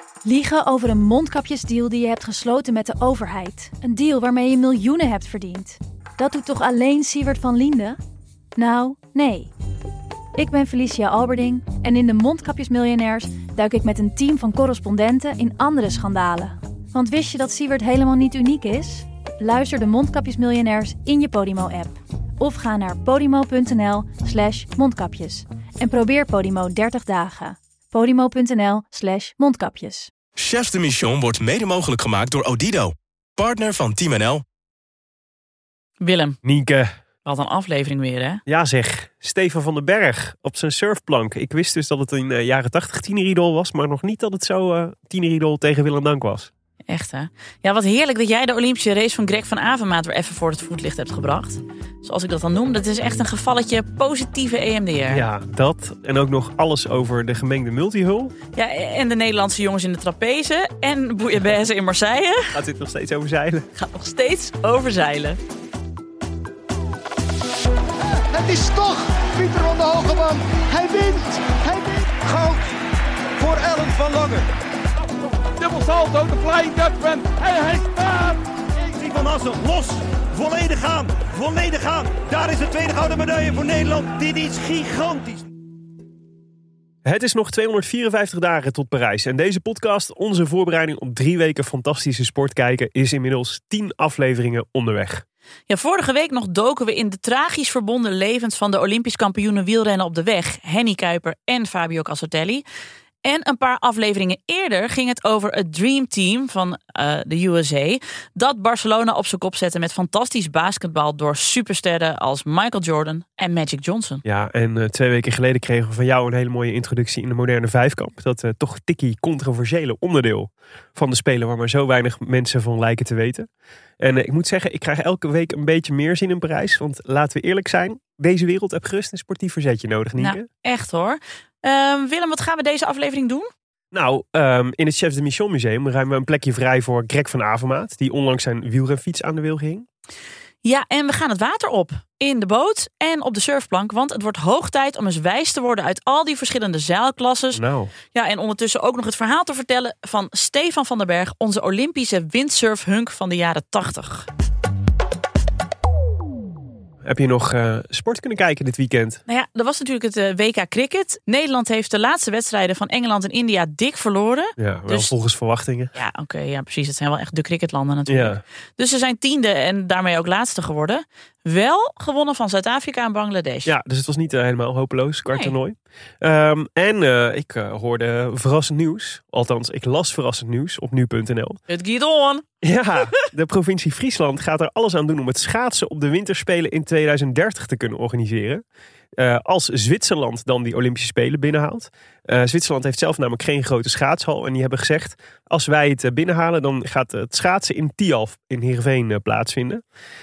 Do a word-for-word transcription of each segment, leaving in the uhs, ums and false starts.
Liegen over een mondkapjesdeal die je hebt gesloten met de overheid. Een deal waarmee je miljoenen hebt verdiend. Dat doet toch alleen Siewert van Liende? Nou, nee. Ik ben Felicia Alberding en in de Mondkapjesmiljonairs duik ik met een team van correspondenten in andere schandalen. Want wist je dat Siewert helemaal niet uniek is? Luister de Mondkapjesmiljonairs in je Podimo-app. Of ga naar podimo.nl slash mondkapjes. En probeer Podimo dertig dagen. Podimo.nl slash mondkapjes. Chefs de Mission wordt mede mogelijk gemaakt door Odido. Partner van Team N L. Willem. Nienke. Wat een aflevering weer, hè? Ja zeg, Stefan van den Berg op zijn surfplank. Ik wist dus dat het in uh, jaren tachtig tieneridol was, maar nog niet dat het zo uh, tieneridol tegen Willem Dank was. Echt, hè? Ja, wat heerlijk dat jij de Olympische race van Greg van Avermaat weer even voor het voetlicht hebt gebracht. Zoals ik dat dan noem, dat is echt een gevalletje positieve E M D R. Ja, dat. En ook nog alles over de gemengde multihul. Ja, en de Nederlandse jongens in de trapeze. En bouillabaisse in Marseille. Gaat dit nog steeds over zeilen? Gaat nog steeds over zeilen. Het is toch Pieter van der Hogeman. Hij wint. Hij wint. Goud voor Ellen van Lange. Dubbel salto, de Flying Dutchman. En hij staat. Zie van Assen, los. Volledig gaan. Volledig gaan. Daar is de tweede gouden medaille voor Nederland. Dit is gigantisch. Het is nog tweehonderdvierenvijftig dagen tot Parijs. En deze podcast, onze voorbereiding op drie weken fantastische sport kijken, is inmiddels tien afleveringen onderweg. Ja, vorige week nog doken we in de tragisch verbonden levens van de Olympisch kampioenen wielrennen op de weg, Henny Kuiper en Fabio Casartelli. En een paar afleveringen eerder ging het over het Dream Team van uh, de U S A. Dat Barcelona op zijn kop zette met fantastisch basketbal door supersterren als Michael Jordan en Magic Johnson. Ja, en uh, twee weken geleden kregen we van jou een hele mooie introductie in de moderne vijfkamp. Dat uh, toch tikkie controversiële onderdeel van de Spelen waar maar zo weinig mensen van lijken te weten. En uh, ik moet zeggen, ik krijg elke week een beetje meer zin in Parijs. Want laten we eerlijk zijn, deze wereld heeft gerust een sportief verzetje nodig, Nienke. Nou, echt hoor. Uh, Willem, wat gaan we deze aflevering doen? Nou, um, in het Chefs de Mission Museum ruimen we een plekje vrij voor Greg van Avermaat, die onlangs zijn wielrenfiets aan de wil hing. Ja, en we gaan het water op. In de boot en op de surfplank. Want het wordt hoog tijd om eens wijs te worden uit al die verschillende zeilklasses. Nou. Ja, en ondertussen ook nog het verhaal te vertellen van Stefan van den Berg, onze Olympische windsurfhunk van de jaren tachtig. Heb je nog uh, sport kunnen kijken dit weekend? Nou ja, er was natuurlijk het uh, W K cricket. Nederland heeft de laatste wedstrijden van Engeland en India dik verloren. Ja, wel dus, volgens verwachtingen. Ja, oké, okay, ja, precies. Het zijn wel echt de cricketlanden natuurlijk. Ja. Dus ze zijn tiende en daarmee ook laatste geworden. Wel gewonnen van Zuid-Afrika en Bangladesh. Ja, dus het was niet uh, helemaal hopeloos, kwart toernooi. Nee. Um, en uh, ik uh, hoorde verrassend nieuws. Althans, ik las verrassend nieuws op nu punt n l. Het gaat on! Ja, de provincie Friesland gaat er alles aan doen om het schaatsen op de winterspelen in tweeduizend dertig te kunnen organiseren. Uh, als Zwitserland dan die Olympische Spelen binnenhaalt. Uh, Zwitserland heeft zelf namelijk geen grote schaatshal. En die hebben gezegd, als wij het binnenhalen, dan gaat het schaatsen in Tialf in Heerenveen uh, plaatsvinden.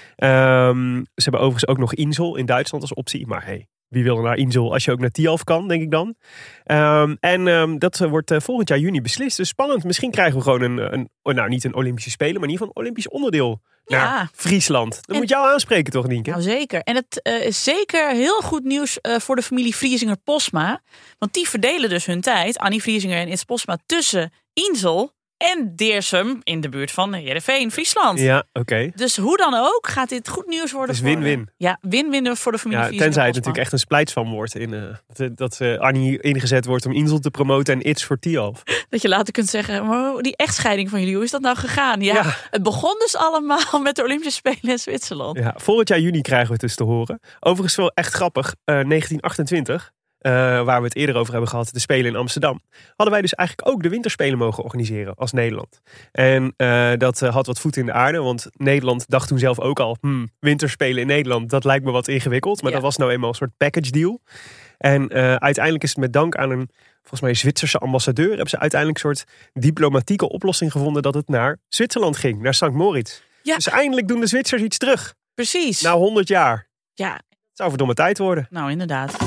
Um, ze hebben overigens ook nog Insel in Duitsland als optie. Maar hey, wie wil er naar Insel als je ook naar Tialf kan, denk ik dan. Um, en um, dat wordt uh, volgend jaar juni beslist. Dus spannend. Misschien krijgen we gewoon een, een nou niet een Olympische Spelen, maar in ieder geval een Olympisch onderdeel naar ja. Friesland. Dat en, moet jou aanspreken toch, Nienke? Nou zeker. En het uh, is zeker heel goed nieuws uh, voor de familie Vriesinger-Posma. Want die verdelen dus hun tijd, Annie Vriesinger en Its Posma, tussen Insel en Deersum in de buurt van Heerenveen, Friesland. Ja, oké. Okay. Dus hoe dan ook gaat dit goed nieuws worden. Het is win-win. Voor, ja, win-win voor de familie ja, Vriesinger. Tenzij het natuurlijk echt een splijtsvam wordt. In, uh, dat dat uh, Annie ingezet wordt om Insel te promoten en Its voor Tialf. Dat je later kunt zeggen, maar die echtscheiding van jullie, hoe is dat nou gegaan? Ja, ja. Het begon dus allemaal met de Olympische Spelen in Zwitserland. Ja, volgend jaar juni krijgen we het dus te horen. Overigens wel echt grappig. Uh, negentien achtentwintig... Uh, waar we het eerder over hebben gehad, de Spelen in Amsterdam, hadden wij dus eigenlijk ook de winterspelen mogen organiseren als Nederland. En uh, dat uh, had wat voet in de aarde, want Nederland dacht toen zelf ook al, hmm, winterspelen in Nederland, dat lijkt me wat ingewikkeld. Maar ja. Dat was nou eenmaal een soort package deal. En uh, uiteindelijk is het met dank aan een, volgens mij, Zwitserse ambassadeur, hebben ze uiteindelijk een soort diplomatieke oplossing gevonden dat het naar Zwitserland ging, naar Sankt Moritz. Ja. Dus eindelijk doen de Zwitsers iets terug. Precies. Na honderd jaar. Ja. Het zou verdomme tijd worden. Nou, inderdaad.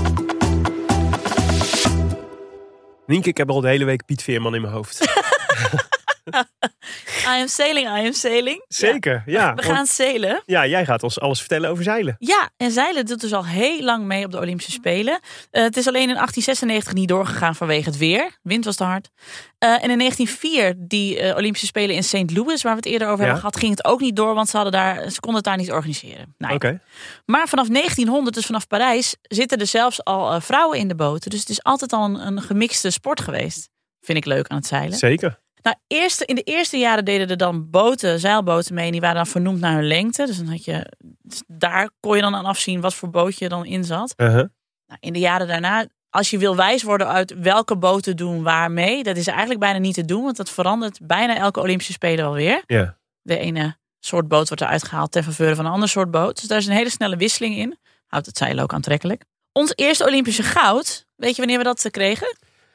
Nienke, ik heb al de hele week Piet Veerman in mijn hoofd. I am sailing, I am sailing. Zeker, ja. ja We want, gaan zeilen. Ja, jij gaat ons alles vertellen over zeilen. Ja, en zeilen doet dus al heel lang mee op de Olympische Spelen. Uh, het is alleen in achttien zesennegentig niet doorgegaan vanwege het weer. Wind was te hard. Uh, en in negentien nul vier, die uh, Olympische Spelen in Saint Louis, waar we het eerder over ja. hebben gehad, ging het ook niet door, want ze, hadden daar, ze konden het daar niet organiseren. Nou, okay. Maar vanaf negentienhonderd, dus vanaf Parijs, zitten er zelfs al uh, vrouwen in de boten. Dus het is altijd al een, een gemixte sport geweest. Vind ik leuk aan het zeilen. Zeker. Nou, eerst, in de eerste jaren deden er dan boten, zeilboten mee. En die waren dan vernoemd naar hun lengte. Dus dan had je, dus daar kon je dan aan afzien wat voor bootje er dan in zat. Uh-huh. Nou, in de jaren daarna, als je wil wijs worden uit welke boten doen waar mee, dat is eigenlijk bijna niet te doen. Want dat verandert bijna elke Olympische Spelen wel weer. Yeah. De ene soort boot wordt eruit gehaald ten faveur van een ander soort boot. Dus daar is een hele snelle wisseling in. Houdt het zeilen ook aantrekkelijk. Ons eerste Olympische goud, weet je wanneer we dat kregen?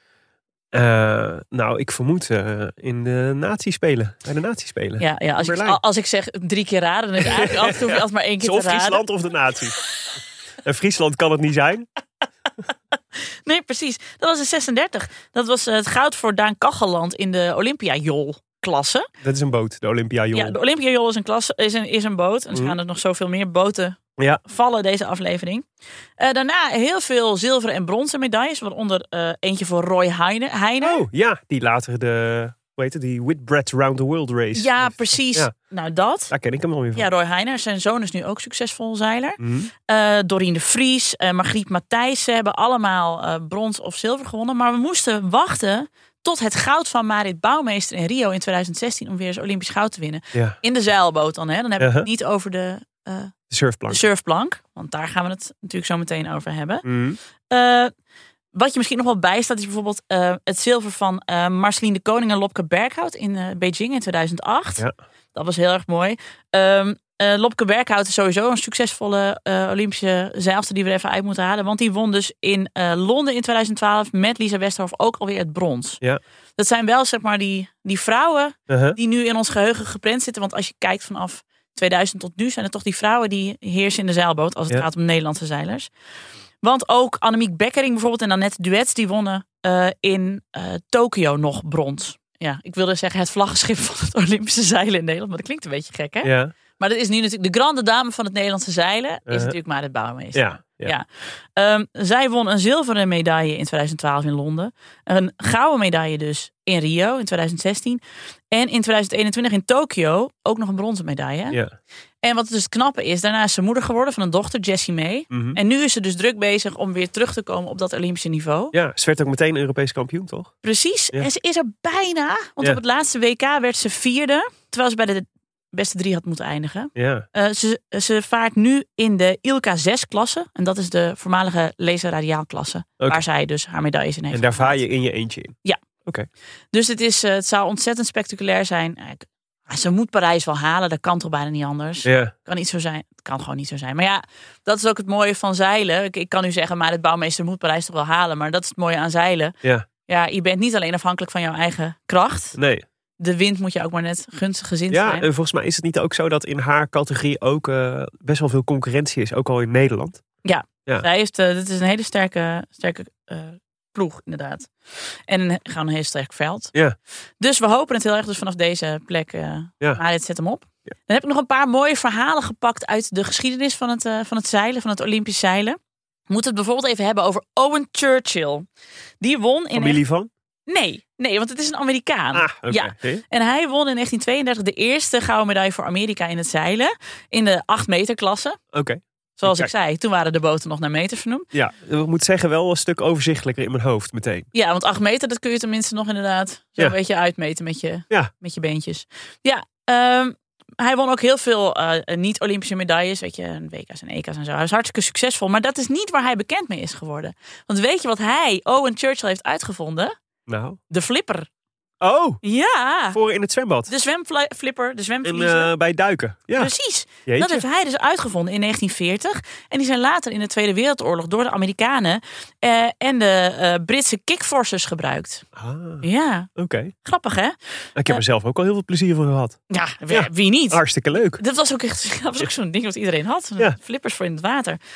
Uh, nou, ik vermoed uh, in de nazispelen. Bij de nazispelen. Ja, ja als, ik, als ik zeg drie keer raden, dan is het eigenlijk altijd, hoef je altijd maar één keer te raden. Of Friesland of de nazi. En Friesland kan het niet zijn. Nee, precies. Dat was in zesendertig. Dat was het goud voor Daan Kacheland in de Olympia-jol-klasse. Dat is een boot, de Olympia-jol. Ja, de Olympia-jol is een, klasse, is een, is een boot. En er mm. gaan er nog zoveel meer boten ja. vallen deze aflevering. Uh, daarna heel veel zilveren en bronzen medailles. Waaronder uh, eentje voor Roy Heine, Heiner. Oh, ja. Die later de, hoe heet het, die Whitbread Round the World Race. Ja, precies. Ja. Nou, dat. Daar ken ik hem al weer van. Ja, Roy Heiner. Zijn zoon is nu ook succesvol zeiler. Mm. Uh, Dorien de Vries, uh, Margriet Matthijssen hebben allemaal uh, brons of zilver gewonnen. Maar we moesten wachten tot het goud van Marit Bouwmeester in Rio in twintig zestien om weer eens Olympisch goud te winnen. Ja. In de zeilboot dan, hè. Dan hebben we uh-huh. het niet over de, uh, de, surfplank. de surfplank. Want daar gaan we het natuurlijk zo meteen over hebben. Mm. Uh, wat je misschien nog wel bijstaat is bijvoorbeeld uh, het zilver van uh, Marceline de Koning en Lopke Berghout in uh, Beijing in tweeduizend acht. Ja. Dat was heel erg mooi. Um, Uh, Lopke Berghout is sowieso een succesvolle uh, Olympische zeilster die we er even uit moeten halen. Want die won dus in uh, Londen in twintig twaalf met Lisa Westerhof ook alweer het brons. Ja. Dat zijn wel zeg maar die, die vrouwen uh-huh. die nu in ons geheugen geprent zitten. Want als je kijkt vanaf tweeduizend tot nu zijn het toch die vrouwen die heersen in de zeilboot als het ja. gaat om Nederlandse zeilers. Want ook Annemiek Bekkering bijvoorbeeld en Annette Duets die wonnen uh, in uh, Tokio nog brons. Ja, ik wilde zeggen het vlaggenschip van het Olympische zeilen in Nederland. Maar dat klinkt een beetje gek, hè? Ja. Maar dat is nu natuurlijk de grande dame van het Nederlandse zeilen. Is uh-huh. natuurlijk Marit Bouwmeester. Ja, ja. ja. Um, zij won een zilveren medaille in twintig twaalf in Londen. Een gouden medaille dus in Rio in twintig zestien. En in twintig eenentwintig in Tokio ook nog een bronzen medaille. Ja. En wat dus het knappe is, daarna is ze moeder geworden van een dochter, Jessie May. Mm-hmm. En nu is ze dus druk bezig om weer terug te komen op dat Olympische niveau. Ja, ze werd ook meteen Europees kampioen, toch? Precies. Ja. En ze is er bijna. Want ja. op het laatste W K werd ze vierde. Terwijl ze bij de beste drie had moeten eindigen. Ja. Uh, ze, ze vaart nu in de I L K zes klasse. En dat is de voormalige laser-radiaal klasse. Okay. Waar zij dus haar medailles in heeft. En daar vaar je in je eentje in? Ja. Oké. Okay. Dus het, is, uh, het zou ontzettend spectaculair zijn. Uh, ze moet Parijs wel halen. Dat kan toch bijna niet anders. Ja. Kan niet zo zijn. Het kan gewoon niet zo zijn. Maar ja, dat is ook het mooie van zeilen. Ik, ik kan nu zeggen, maar het Bouwmeester moet Parijs toch wel halen. Maar dat is het mooie aan zeilen. Ja. Ja, je bent niet alleen afhankelijk van jouw eigen kracht. Nee. De wind moet je ook maar net gunstig gezind ja, zijn. Ja, en volgens mij is het niet ook zo dat in haar categorie ook uh, best wel veel concurrentie is. Ook al in Nederland. Ja, ja. Zij heeft, uh, dit is een hele sterke, sterke uh, ploeg inderdaad. En een, gewoon een heel sterk veld. Ja. Dus we hopen het heel erg dus vanaf deze plek. Uh, ja. Maar dit zet hem op. Ja. Dan heb ik nog een paar mooie verhalen gepakt uit de geschiedenis van het, uh, van het zeilen. Van het Olympisch zeilen. We moeten het bijvoorbeeld even hebben over Owen Churchill. Die won in... Familie van? Nee, nee, want het is een Amerikaan. Ah, okay. Ja. En hij won in negentien tweeëndertig de eerste gouden medaille voor Amerika in het zeilen. In de acht meter klasse. Oké. Okay. Zoals Kijk. ik zei, toen waren de boten nog naar meters vernoemd. Ja, ik moet zeggen wel een stuk overzichtelijker in mijn hoofd meteen. Ja, want acht meter, dat kun je tenminste nog inderdaad zo ja. een beetje uitmeten met je, ja. met je beentjes. Ja, um, hij won ook heel veel uh, niet-Olympische medailles. Weet je, W K's en E K's en zo. Hij was hartstikke succesvol. Maar dat is niet waar hij bekend mee is geworden. Want weet je wat hij, Owen Churchill, heeft uitgevonden? Nou? De flipper. Oh! Ja! Voor in het zwembad. De zwemflipper, de zwemverliezer. En uh, bij duiken. Ja. Precies. Jeetje. Dat heeft hij dus uitgevonden in negentien veertig. En die zijn later in de Tweede Wereldoorlog door de Amerikanen uh, en de uh, Britse kickforcers gebruikt. Ah, ja. Oké. Okay. Grappig, hè? Ik heb er uh, zelf ook al heel veel plezier van gehad. Ja, wie, ja. wie niet? Hartstikke leuk. Dat was ook echt dat was ook zo'n ding wat iedereen had. Ja. Flippers voor in het water.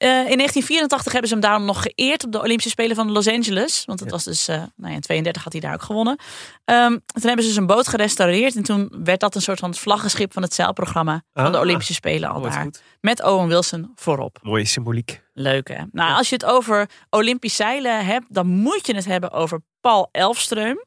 in negentien vierentachtig hebben ze hem daarom nog geëerd op de Olympische Spelen van Los Angeles. Want dat ja. was dus, uh, nou ja, in tweeëndertig had hij daar ook gewonnen. Um, toen hebben ze zijn boot gerestaureerd. En toen werd dat een soort van het vlaggenschip van het zeilprogramma van ah, de Olympische Spelen al daar. Goed. Met Owen Wilson voorop. Mooie symboliek. Leuk hè? Nou, ja. Als je het over Olympisch zeilen hebt, dan moet je het hebben over Paul Elfström.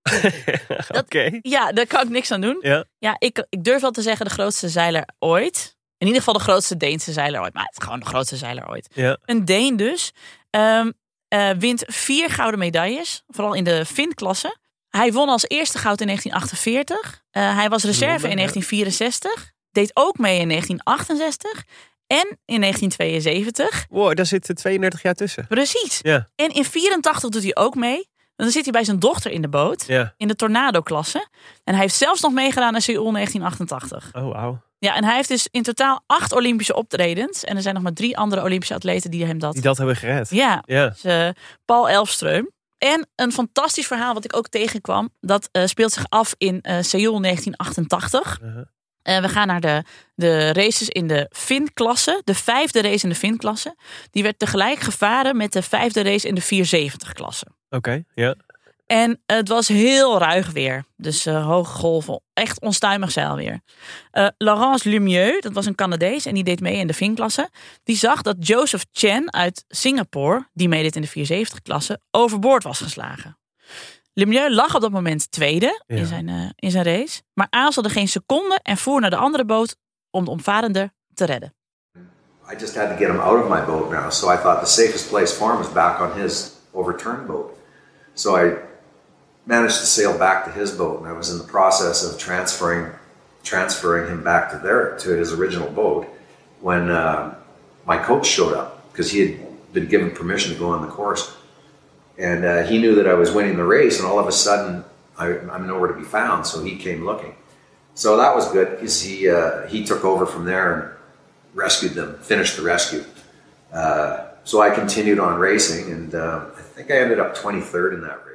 Oké. Okay. Ja, daar kan ik niks aan doen. Ja, ja ik, ik durf wel te zeggen de grootste zeiler ooit. In ieder geval de grootste Deense zeiler ooit. Maar het is gewoon de grootste zeiler ooit. Ja. Een Deen dus. Um, uh, wint vier gouden medailles. Vooral in de Finn-klasse. Hij won als eerste goud in negentien achtenveertig. Uh, hij was reserve ja, in negentien vierenzestig. Deed ook mee in negentien achtenzestig. En in negentien tweeënzeventig. Wow, daar zitten tweeëndertig jaar tussen. Precies. Ja. En in vierentachtig doet hij ook mee. Dan zit hij bij zijn dochter in de boot. Ja. In de Tornado-klasse. En hij heeft zelfs nog meegedaan in Seoul negentien achtentachtig. Oh, wauw. Ja, en hij heeft dus in totaal acht Olympische optredens. En er zijn nog maar drie andere Olympische atleten die hem dat... Die dat hebben gered. Ja, ja. Dus, uh, Paul Elfström. En een fantastisch verhaal wat ik ook tegenkwam. Dat uh, speelt zich af in uh, Seoul negentien achtentachtig. Uh-huh. Uh, we gaan naar de, de races in de Finn-klasse. De vijfde race in de Finn-klasse. Die werd tegelijk gevaren met de vijfde race in de vierhonderdzeventig-klasse. Oké, okay, ja. En het was heel ruig weer. Dus uh, hoge golven. Echt onstuimig zeilweer. Uh, Laurence Lemieux, dat was een Canadees. En die deed mee in de Finn-klasse. Die zag dat Joseph Chen uit Singapore, die meedeed in de vierhonderdzeventig-klasse, overboord was geslagen. Lemieux lag op dat moment tweede ja. in, zijn, uh, in zijn race. Maar aarzelde geen seconde en voer naar de andere boot om de omvarende te redden. I just had to get him out of my boat now. So I thought the safest place for him was back on his overturned boat. So I managed to sail back to his boat, and I was in the process of transferring transferring him back to their to his original boat when uh, my coach showed up because he had been given permission to go on the course, and uh, he knew that I was winning the race, and all of a sudden I, I'm nowhere to be found. So he came looking. So that was good because he uh, he took over from there and rescued them, finished the rescue. Uh, so I continued on racing, and uh, I think I ended up twenty-third in that race.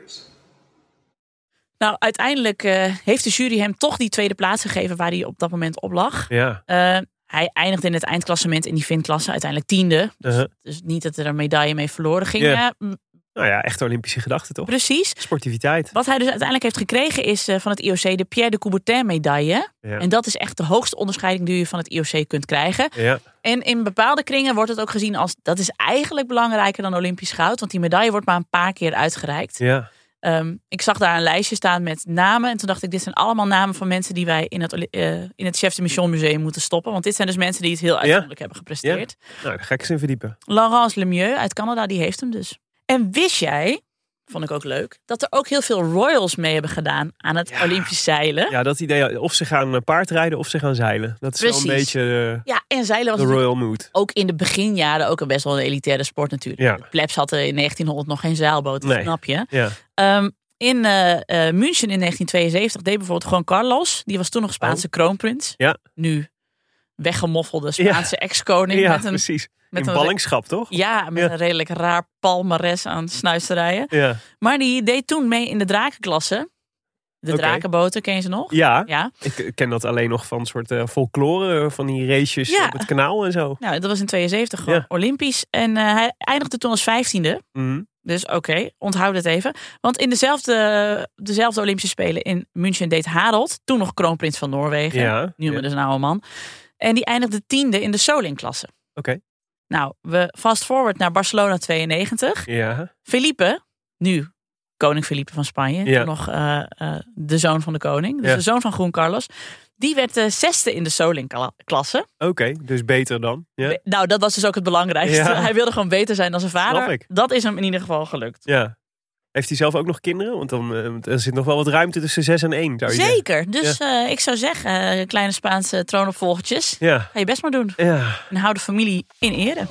Nou, uiteindelijk uh, heeft de jury hem toch die tweede plaats gegeven waar hij op dat moment op lag. Ja. Uh, hij eindigde in het eindklassement in die Finn-klasse, uiteindelijk tiende. Dus, uh-huh. dus niet dat er een medaille mee verloren ging. Yeah. Uh, nou ja, echt Olympische gedachte toch? Precies. Sportiviteit. Wat hij dus uiteindelijk heeft gekregen is uh, van het I O C de Pierre de Coubertin medaille. Ja. En dat is echt de hoogste onderscheiding die je van het I O C kunt krijgen. Ja. En in bepaalde kringen wordt het ook gezien als, dat is eigenlijk belangrijker dan Olympisch goud. Want die medaille wordt maar een paar keer uitgereikt. Ja. Um, ik zag daar een lijstje staan met namen. En toen dacht ik, dit zijn allemaal namen van mensen die wij in het, uh, in het Chef de Mission Museum moeten stoppen. Want dit zijn dus mensen die het heel uitzonderlijk ja. hebben gepresteerd. Ja. Nou, daar ga ik eens in verdiepen. Laurence Lemieux uit Canada, die heeft hem dus. En wist jij, vond ik ook leuk, dat er ook heel veel royals mee hebben gedaan aan het ja. Olympisch zeilen. Ja, dat idee, of ze gaan paardrijden of ze gaan zeilen. Dat is Precies. wel een beetje de, ja, en zeilen was de royal mood. Ook in de beginjaren ook een best wel een elitaire sport natuurlijk. Ja. De plebs hadden in negentienhonderd nog geen zeilboot, nee. snap je? Ja. Um, In uh, uh, München in negentien tweeënzeventig deed bijvoorbeeld Juan Carlos. Die was toen nog Spaanse oh. kroonprins. Ja. Nu weggemoffelde Spaanse ja. ex-koning. Ja, met een, precies. Met in een ballingschap, toch? Ja, met ja. een redelijk raar palmares aan snuisterijen. Ja. Maar die deed toen mee in de drakenklasse. De okay. drakenboten, ken je ze nog? Ja, ja, ik ken dat alleen nog van een soort uh, folklore. Van die races ja. op het kanaal en zo. Nou, dat was in tweeënzeventig gewoon ja. Olympisch. En uh, hij eindigde toen als vijftiende. Mm. Dus oké, okay, onthoud het even. Want in dezelfde, dezelfde Olympische Spelen in München deed Harold, toen nog kroonprins van Noorwegen. Ja, nu ja. dus een oude man. En die eindigde tiende in de Soling-klasse. Oké. Okay. Nou, we fast forward naar Barcelona tweeënnegentig. Ja. Felipe, nu koning Felipe van Spanje. Ja. Toen nog uh, uh, de zoon van de koning. Dus ja. de zoon van Juan Carlos. Die werd de zesde in de Soling-klasse. Oké, okay, dus beter dan. Ja. Be- nou, dat was dus ook het belangrijkste. Ja. Hij wilde gewoon beter zijn dan zijn vader. Dat is hem in ieder geval gelukt. Ja. Heeft hij zelf ook nog kinderen? Want dan uh, er zit nog wel wat ruimte tussen zes en één. Zou je Zeker. zeggen. Dus ja. uh, ik zou zeggen, uh, kleine Spaanse troonopvolgertjes. Ja. Ga je best maar doen. Ja. En hou de familie in ere.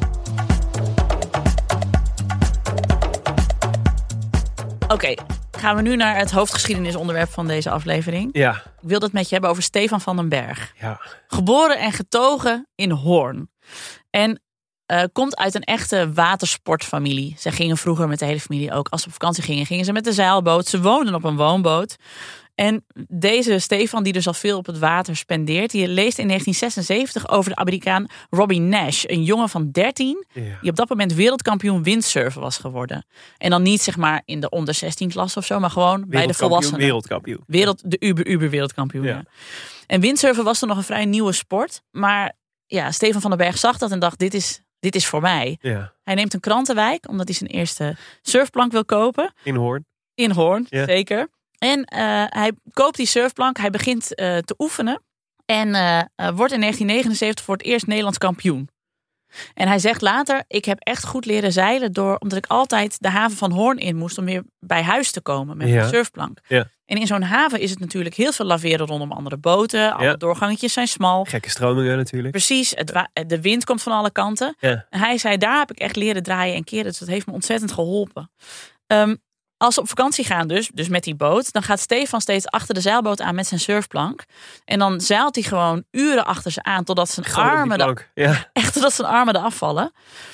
Oké, okay, gaan we nu naar het hoofdgeschiedenisonderwerp van deze aflevering. Ja. Ik wil het met je hebben over Stefan van den Berg. Ja. Geboren en getogen in Hoorn. En uh, komt uit een echte watersportfamilie. Ze gingen vroeger met de hele familie ook, als ze op vakantie gingen, gingen ze met de zeilboot. Ze woonden op een woonboot. En deze Stefan, die dus al veel op het water spendeert, die leest in negentien zesenzeventig over de Amerikaan Robbie Nash. Een jongen van dertien, ja. die op dat moment wereldkampioen windsurfen was geworden. En dan niet zeg maar in de onder zestien klasse of zo, maar gewoon bij de volwassenen. Wereldkampioen. Wereld, de uber, uber wereldkampioen. Ja. Ja. En windsurfen was dan nog een vrij nieuwe sport. Maar ja, Stefan van den Berg zag dat en dacht, dit is, dit is voor mij. Ja. Hij neemt een krantenwijk, omdat hij zijn eerste surfplank wil kopen. In Hoorn. In Hoorn, ja. zeker. En uh, hij koopt die surfplank, hij begint uh, te oefenen. En uh, uh, wordt in negentien negenenzeventig voor het eerst Nederlands kampioen. En hij zegt later, ik heb echt goed leren zeilen door, omdat ik altijd de haven van Hoorn in moest om weer bij huis te komen met ja. mijn surfplank. Ja. En in zo'n haven is het natuurlijk heel veel laveren rondom andere boten. Alle ja. doorgangetjes zijn smal. Gekke stromingen natuurlijk. Precies, het wa- de wind komt van alle kanten. Ja. En hij zei, daar heb ik echt leren draaien en keren. Dus dat heeft me ontzettend geholpen. Um, Als ze op vakantie gaan dus, dus met die boot, dan gaat Stefan steeds achter de zeilboot aan met zijn surfplank. En dan zeilt hij gewoon uren achter ze aan totdat zijn gewoon armen de, ja. echt totdat zijn armen eraf vallen.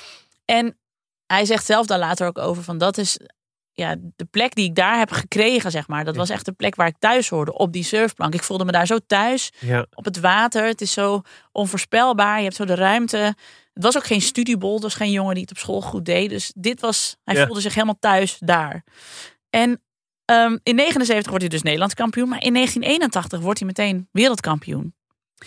En hij zegt zelf daar later ook over van dat is ja, de plek die ik daar heb gekregen, zeg maar. Dat ja. was echt de plek waar ik thuis hoorde, op die surfplank. Ik voelde me daar zo thuis, ja. op het water. Het is zo onvoorspelbaar, je hebt zo de ruimte. Het was ook geen studiebol, het was geen jongen die het op school goed deed. Dus dit was, hij ja. voelde zich helemaal thuis daar. En um, in negenenzeventig wordt hij dus Nederlands kampioen. Maar in negentien eenentachtig wordt hij meteen wereldkampioen.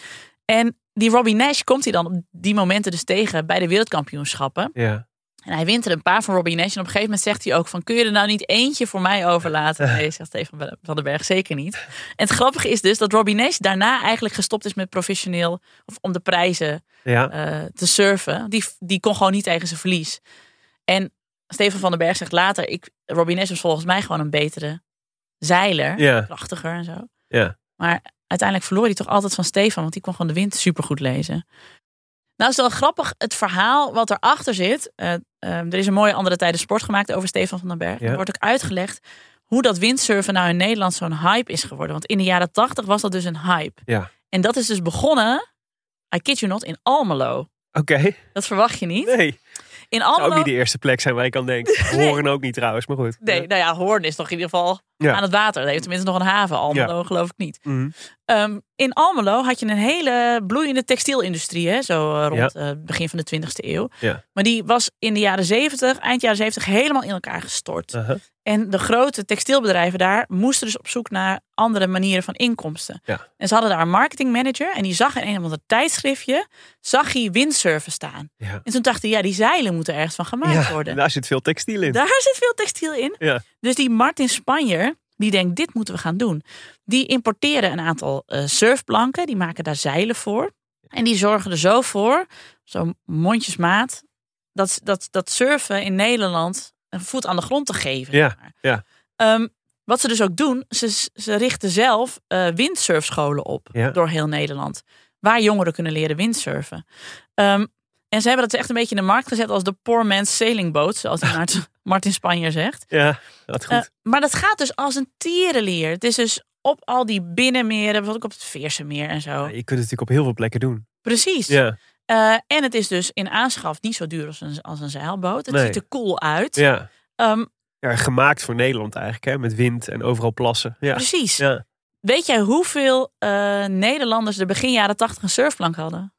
En die Robbie Nash komt hij dan op die momenten dus tegen bij de wereldkampioenschappen. Ja. En hij wint er een paar van Robbie Nash. En op een gegeven moment zegt hij ook van, kun je er nou niet eentje voor mij overlaten? Nee, zegt Stefan van den Berg, zeker niet. En het grappige is dus dat Robbie Nash daarna eigenlijk gestopt is met professioneel, of om de prijzen ja. uh, te surfen. Die, die kon gewoon niet tegen zijn verlies. En Stefan van den Berg zegt later, ik, Robbie Nash was volgens mij gewoon een betere zeiler. Ja. Krachtiger en zo. Ja. Maar uiteindelijk verloor hij toch altijd van Stefan, want die kon gewoon de wind supergoed lezen. Nou, is wel grappig het verhaal wat erachter zit. Uh, uh, er is een mooie Andere Tijden Sport gemaakt over Stefan van den Berg. Ja. Er wordt ook uitgelegd hoe dat windsurfen nou in Nederland zo'n hype is geworden. Want in de jaren tachtig was dat dus een hype. Ja. En dat is dus begonnen, I kid you not, in Almelo. Oké. Okay. Dat verwacht je niet. Nee. In Almelo... zou ook niet de eerste plek zijn waar je kan denken. nee. Hoorn ook niet trouwens, maar goed. Nee, nou ja, Hoorn is toch in ieder geval ja. aan het water. Dat heeft tenminste nog een haven. Almelo ja. geloof ik niet. Mm-hmm. Um, in Almelo had je een hele bloeiende textielindustrie. Hè? Zo uh, rond het ja. uh, begin van de twintigste eeuw. Ja. Maar die was in de jaren zeventig, eind jaren zeventig, helemaal in elkaar gestort. Uh-huh. En de grote textielbedrijven daar moesten dus op zoek naar andere manieren van inkomsten. Ja. En ze hadden daar een marketingmanager. En die zag in een of ander tijdschriftje, zag hij windsurfen staan. Ja. En toen dacht hij, ja, die zeilen moeten ergens van gemaakt ja, worden. Daar zit veel textiel in. Daar zit veel textiel in. Ja. Dus die Martin Spanjer, die denkt, dit moeten we gaan doen. Die importeren een aantal uh, surfplanken. Die maken daar zeilen voor. En die zorgen er zo voor, zo mondjesmaat, dat, dat, dat surfen in Nederland een voet aan de grond te geven. Ja, ja. Um, wat ze dus ook doen, ze, ze richten zelf uh, windsurfscholen op ja. door heel Nederland. Waar jongeren kunnen leren windsurfen. Um, en ze hebben dat echt een beetje in de markt gezet als de poor man's sailing boat, zoals Martin Spanjer zegt. Ja, dat goed. Uh, maar dat gaat dus als een tierenlier. Het is dus op al die binnenmeren, bijvoorbeeld ook op het Veersemeer en zo. Ja, je kunt het natuurlijk op heel veel plekken doen. Precies. Ja. Uh, en het is dus in aanschaf niet zo duur als een, als een zeilboot. Het nee. ziet er cool uit. Ja. Um, ja, gemaakt voor Nederland eigenlijk, hè? Met wind en overal plassen. Ja. Precies. Ja. Weet jij hoeveel uh, Nederlanders er begin jaren tachtig een surfplank hadden?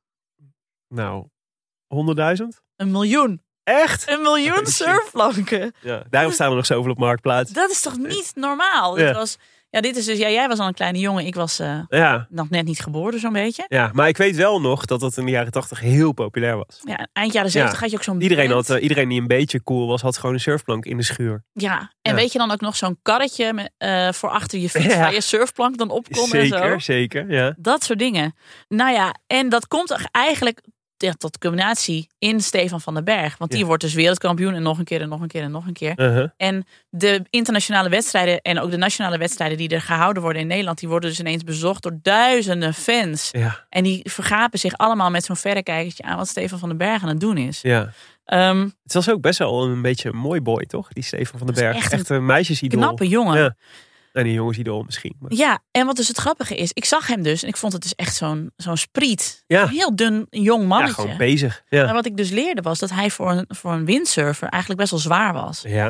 Nou, honderdduizend? Een miljoen. Echt? Een miljoen surfplanken. Ja, daarom staan er nog zoveel op Marktplaats. Dat is toch niet normaal? Ja. Dit was... Ja, dit is dus, ja, jij was al een kleine jongen. Ik was uh, ja. nog net niet geboren, zo'n beetje. Ja, maar ik weet wel nog dat dat in de jaren tachtig heel populair was. Ja, eind jaren zeventig ja. had je ook zo'n iedereen, had, uh, iedereen die een beetje cool was, had gewoon een surfplank in de schuur. Ja, en ja. weet je dan ook nog zo'n karretje met, uh, voor achter je fiets ja. waar je surfplank dan op kon zeker, en zo. Zeker, zeker, ja. Dat soort dingen. Nou ja, en dat komt eigenlijk ja, tot culminatie in Stefan van den Berg. Want die ja. wordt dus wereldkampioen en nog een keer en nog een keer en nog een keer. Uh-huh. En de internationale wedstrijden en ook de nationale wedstrijden die er gehouden worden in Nederland, die worden dus ineens bezocht door duizenden fans. Ja. En die vergapen zich allemaal met zo'n verrekijkertje aan wat Stefan van den Berg aan het doen is. Ja. Um, het was ook best wel een beetje een mooi boy, toch? Die Stefan van den Berg. Echt een, echt een meisjesidool. Knappe jongen. Ja. En die jongensidool misschien. Maar... Ja, en wat dus het grappige is, ik zag hem dus en ik vond het dus echt zo'n, zo'n spriet. Ja. Een heel dun jong mannetje. Ja, gewoon bezig. Ja. Maar wat ik dus leerde was dat hij voor een, voor een windsurfer eigenlijk best wel zwaar was. Ja.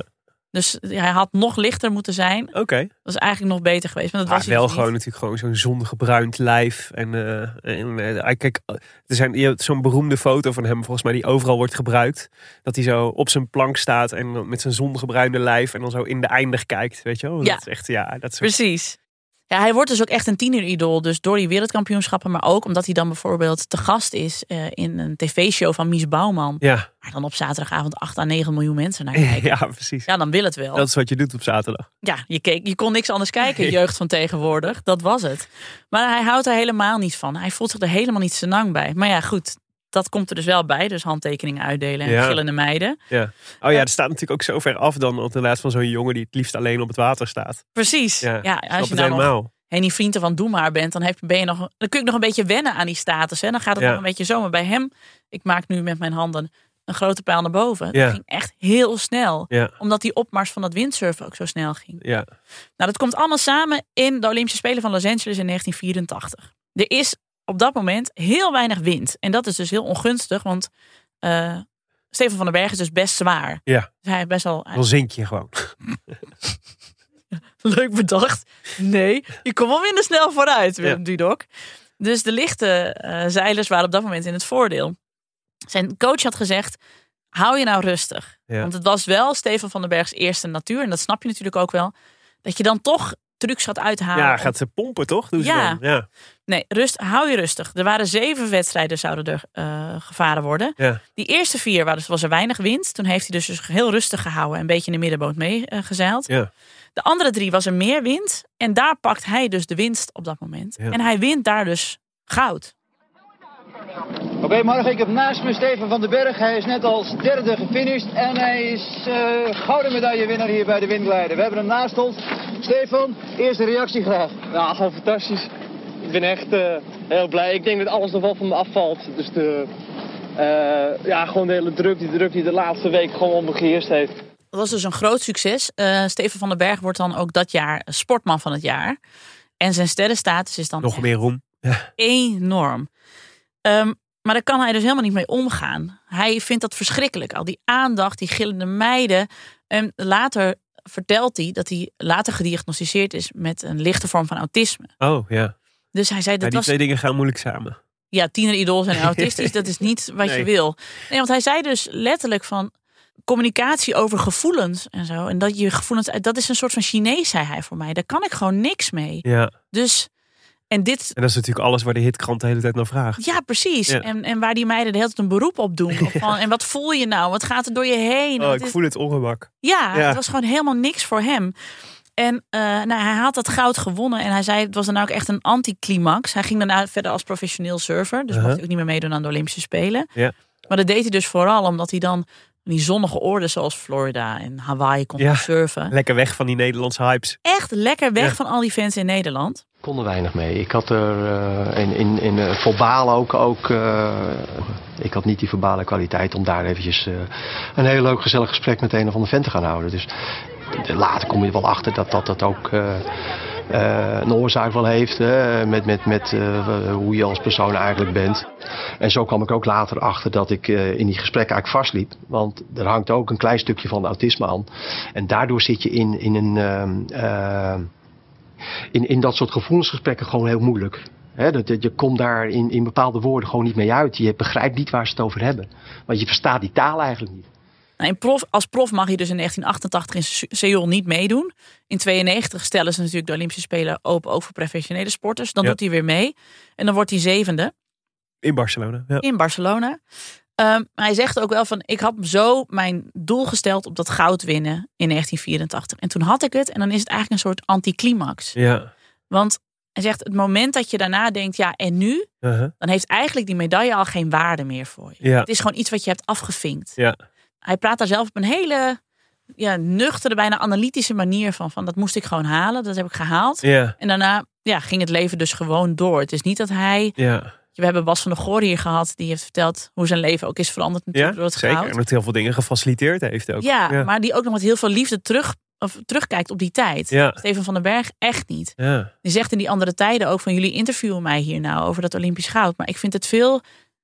Dus hij had nog lichter moeten zijn. Oké. Okay. Dat was eigenlijk nog beter geweest. Maar dat maar was wel dus gewoon niet. natuurlijk gewoon zo'n zongebruind lijf. En, uh, en uh, kijk, er zijn je hebt zo'n beroemde foto van hem volgens mij die overal wordt gebruikt. Dat hij zo op zijn plank staat en met zijn zongebruinde lijf en dan zo in de eindig kijkt. Weet je wel? Ja. Dat is echt, ja, dat is Precies. Ja, hij wordt dus ook echt een tieneridool. Dus door die wereldkampioenschappen. Maar ook omdat hij dan bijvoorbeeld te gast is uh, in een tv-show van Mies Bouwman. Ja. Waar dan op zaterdagavond acht à negen miljoen mensen naar kijken. Ja, precies. Ja, dan wil het wel. Dat is wat je doet op zaterdag. Ja, je, keek, je kon niks anders kijken, jeugd van tegenwoordig. Dat was het. Maar hij houdt er helemaal niet van. Hij voelt zich er helemaal niet senang bij. Maar ja, goed. Dat komt er dus wel bij. Dus handtekeningen uitdelen en ja. gillende meiden. Ja. Oh ja, er staat natuurlijk ook zo ver af dan op de laatst van zo'n jongen die het liefst alleen op het water staat. Precies. Ja, ja als je nou helemaal. nog Henny Vrienden van Doe Maar bent, dan, heb, ben je nog, dan kun je nog een beetje wennen aan die status. Hè? Dan gaat het ja. nog een beetje zo. Maar bij hem, ik maak nu met mijn handen een grote pijl naar boven. Ja. Dat ging echt heel snel. Ja. Omdat die opmars van dat windsurfen ook zo snel ging. Ja. Nou, dat komt allemaal samen in de Olympische Spelen van Los Angeles in negentien vierentachtig. Er is op dat moment heel weinig wind. En dat is dus heel ongunstig, want uh, Stefan van den Berg is dus best zwaar. Ja. Dus hij heeft best wel... Dan zink je gewoon. Leuk bedacht. Nee, je komt wel minder snel vooruit, Willem ja. Dudok. Dus de lichte uh, zeilers waren op dat moment in het voordeel. Zijn coach had gezegd, hou je nou rustig. Ja. Want het was wel Stefan van den Bergs eerste natuur. En dat snap je natuurlijk ook wel. Dat je dan toch trucs gaat uithalen. Ja, gaat ze pompen toch? Doen ze ja. dan? Ja. Nee, rust, hou je rustig. Er waren zeven wedstrijden zouden er uh, gevaren worden. Ja. Die eerste vier was, was er weinig wind. Toen heeft hij dus, dus heel rustig gehouden. En een beetje in de middenboot meegezeild. Uh, ja. De andere drie was er meer wind. En daar pakt hij dus de winst op dat moment. Ja. En hij wint daar dus goud. Oké, okay, morgen. Ik heb naast me Stefan van den Berg. Hij is net als derde gefinished. En hij is uh, gouden medaillewinnaar hier bij de windglijden. We hebben hem naast ons. Stefan, eerste reactie graag. Nou, gewoon fantastisch. Ik ben echt uh, heel blij. Ik denk dat alles nog wel van me afvalt. Dus de, uh, ja, gewoon de hele druk, die druk die de laatste week gewoon om me geheerst heeft. Dat was dus een groot succes. Uh, Stefan van den Berg wordt dan ook dat jaar sportman van het jaar. En zijn sterrenstatus is dan nog meer roem. Ja. Enorm. Um, maar daar kan hij dus helemaal niet mee omgaan. Hij vindt dat verschrikkelijk. Al die aandacht, die gillende meiden. En later vertelt hij dat hij later gediagnosticeerd is met een lichte vorm van autisme. Oh, ja. Dus hij zei dat ja, die was... twee dingen gaan moeilijk samen. Ja, tieneridool zijn autistisch, dat is niet wat nee. je wil. Nee, want hij zei dus letterlijk van communicatie over gevoelens en zo. En dat je gevoelens, dat is een soort van Chinees, zei hij voor mij. Daar kan ik gewoon niks mee. Ja. Dus, en dit... En dat is natuurlijk alles waar de hitkrant de hele tijd naar vraagt. Ja, precies. Ja. En, en waar die meiden de hele tijd een beroep op doen. Of van, en wat voel je nou? Wat gaat er door je heen? Oh, ik is... voel het ongemak. Ja, ja, het was gewoon helemaal niks voor hem. En uh, nou, hij had dat goud gewonnen. En hij zei, het was dan ook echt een anticlimax. Hij ging daarna verder als professioneel surfer. Dus uh-huh. mocht hij ook niet meer meedoen aan de Olympische Spelen. Ja. Maar dat deed hij dus vooral omdat hij dan die zonnige oorden zoals Florida en Hawaii kon ja, surfen. Lekker weg van die Nederlandse hypes. Echt lekker weg ja. van al die fans in Nederland. Ik kon er weinig mee. Ik had er uh, in, in, in uh, verbaal ook, ook uh, ik had niet die verbale kwaliteit om daar eventjes uh, een heel leuk gezellig gesprek met een of andere vent te gaan houden. Dus later kom je er wel achter dat dat, dat ook uh, uh, een oorzaak wel heeft. Uh, met met, met uh, hoe je als persoon eigenlijk bent. En zo kwam ik ook later achter dat ik uh, in die gesprekken eigenlijk vastliep. Want er hangt ook een klein stukje van autisme aan. En daardoor zit je in, in, een, uh, uh, in, in dat soort gevoelsgesprekken gewoon heel moeilijk. He, dat, je komt daar in, in bepaalde woorden gewoon niet mee uit. Je begrijpt niet waar ze het over hebben. Want je verstaat die taal eigenlijk niet. Nou, in prof, als prof mag je dus in negentien achtentachtig in Seoul niet meedoen. In tweeënnegentig stellen ze natuurlijk de Olympische Spelen open ook voor professionele sporters. Dan ja. doet hij weer mee. En dan wordt hij zevende. In Barcelona. Ja. In Barcelona. Um, hij zegt ook wel van, ik had zo mijn doel gesteld op dat goud winnen in negentien vierentachtig. En toen had ik het en dan is het eigenlijk een soort anticlimax. Ja. Want hij zegt, het moment dat je daarna denkt, ja en nu? Uh-huh. Dan heeft eigenlijk die medaille al geen waarde meer voor je. Ja. Het is gewoon iets wat je hebt afgevinkt. Ja. Hij praat daar zelf op een hele ja, nuchtere, bijna analytische manier van, van. Dat moest ik gewoon halen, dat heb ik gehaald. Ja. En daarna ja, ging het leven dus gewoon door. Het is niet dat hij... Ja. We hebben Bas van der Goor hier gehad. Die heeft verteld hoe zijn leven ook is veranderd natuurlijk ja, door het zeker. goud. En dat heel veel dingen gefaciliteerd heeft ook. Ja, ja, maar die ook nog met heel veel liefde terug, of, terugkijkt op die tijd. Ja. Stefan van den Berg echt niet. Ja. Die zegt in die andere tijden ook van jullie interviewen mij hier nou over dat Olympisch goud. Maar ik vind het veel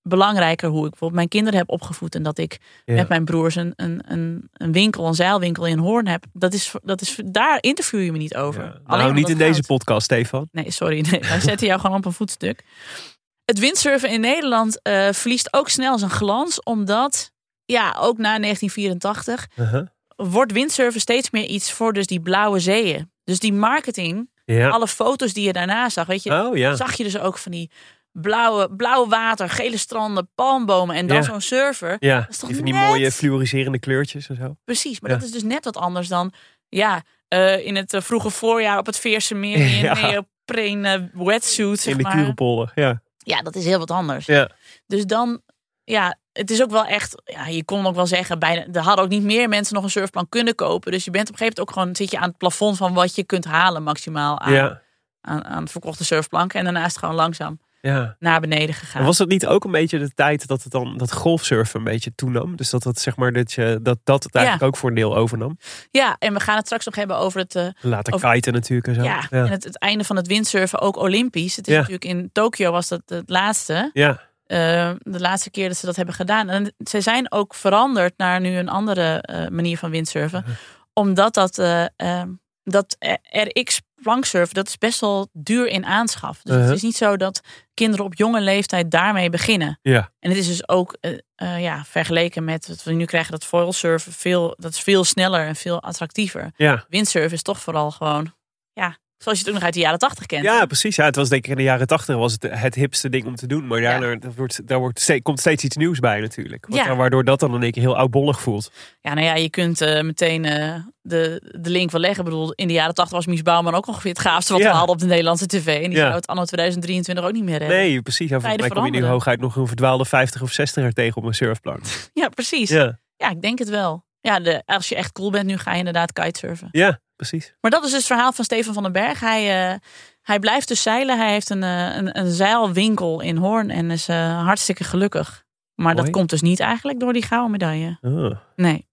belangrijker hoe ik bijvoorbeeld mijn kinderen heb opgevoed. En dat ik ja. met mijn broers een, een, een, een winkel, een zeilwinkel in Hoorn heb. Dat is, dat is, daar interview je me niet over. Ja. Nou, niet in deze podcast, Stefan. Nee, sorry. Nee, wij zetten jou gewoon op een voetstuk. Het windsurfen in Nederland uh, verliest ook snel zijn glans. Omdat, ja, ook na negentien vierentachtig... Uh-huh. wordt windsurfen steeds meer iets voor dus die blauwe zeeën. Dus die marketing, ja. alle foto's die je daarna zag, weet je, oh, ja. zag je dus ook van die blauwe, blauwe water, gele stranden, palmbomen en dan ja. zo'n surfer. Ja, dat is toch die van net... die mooie fluoriserende kleurtjes en zo. Precies, maar ja. dat is dus net wat anders dan, ja, uh, in het uh, vroege voorjaar op het Veerse meer in ja. neoprene uh, wetsuit, zeg in de maar. Kurenpolder, ja. Ja, dat is heel wat anders. Ja. Dus dan, ja, het is ook wel echt, ja, je kon ook wel zeggen, bijna, er hadden ook niet meer mensen nog een surfplan kunnen kopen. Dus je bent op een gegeven moment ook gewoon, zit je aan het plafond van wat je kunt halen maximaal aan, ja. aan, aan verkochte surfplanken. En daarnaast gewoon langzaam ja. naar beneden gegaan. En was dat niet ook een beetje de tijd dat het dan dat golfsurfen een beetje toenam? Dus dat het zeg maar dat je dat, dat het eigenlijk ja. ook voor een deel overnam. Ja, en we gaan het straks nog hebben over het uh, later over, kiten natuurlijk en zo. Ja, ja. en het, het einde van het windsurfen ook olympisch. Het is ja. natuurlijk in Tokio was dat het laatste. Ja. Uh, de laatste keer dat ze dat hebben gedaan. En ze zijn ook veranderd naar nu een andere uh, manier van windsurfen. Uh-huh. Omdat dat, uh, uh, dat R X planksurfen, dat is best wel duur in aanschaf. Dus uh-huh. het is niet zo dat kinderen op jonge leeftijd daarmee beginnen. Ja. En het is dus ook uh, uh, ja, vergeleken met wat we nu krijgen, dat foilsurfen, veel, dat is veel sneller en veel attractiever. Ja. Windsurfen is toch vooral gewoon, ja, zoals je het ook nog uit de jaren tachtig kent. Ja, precies. Ja, het was denk ik in de jaren tachtig was het het hipste ding om te doen. Maar daarna ja. wordt, daar wordt steeds, komt steeds iets nieuws bij natuurlijk. Wat, ja. Waardoor dat dan in één keer heel oudbollig voelt. Ja, nou ja, je kunt uh, meteen uh, de, de link wel leggen. Ik bedoel, in de jaren tachtig was Mies Bouwman ook ongeveer het gaafste wat ja. we hadden op de Nederlandse tv. En die ja. zou het anno tweeduizend drieëntwintig ook niet meer hebben. Nee, precies. Ja, volgens mij kom je nu hooguit nog een verdwaalde vijftig of zestiger tegen op een surfplank. Ja, precies. Ja. ja, ik denk het wel. Ja, de, als je echt cool bent, nu ga je inderdaad kitesurfen. Ja, precies. Maar dat is dus het verhaal van Stefan van den Berg. Hij, uh, hij blijft dus zeilen. Hij heeft een, uh, een, een zeilwinkel in Hoorn en is uh, hartstikke gelukkig. Maar Mooi. Dat komt dus niet eigenlijk door die gouden medaille. Oh. Nee.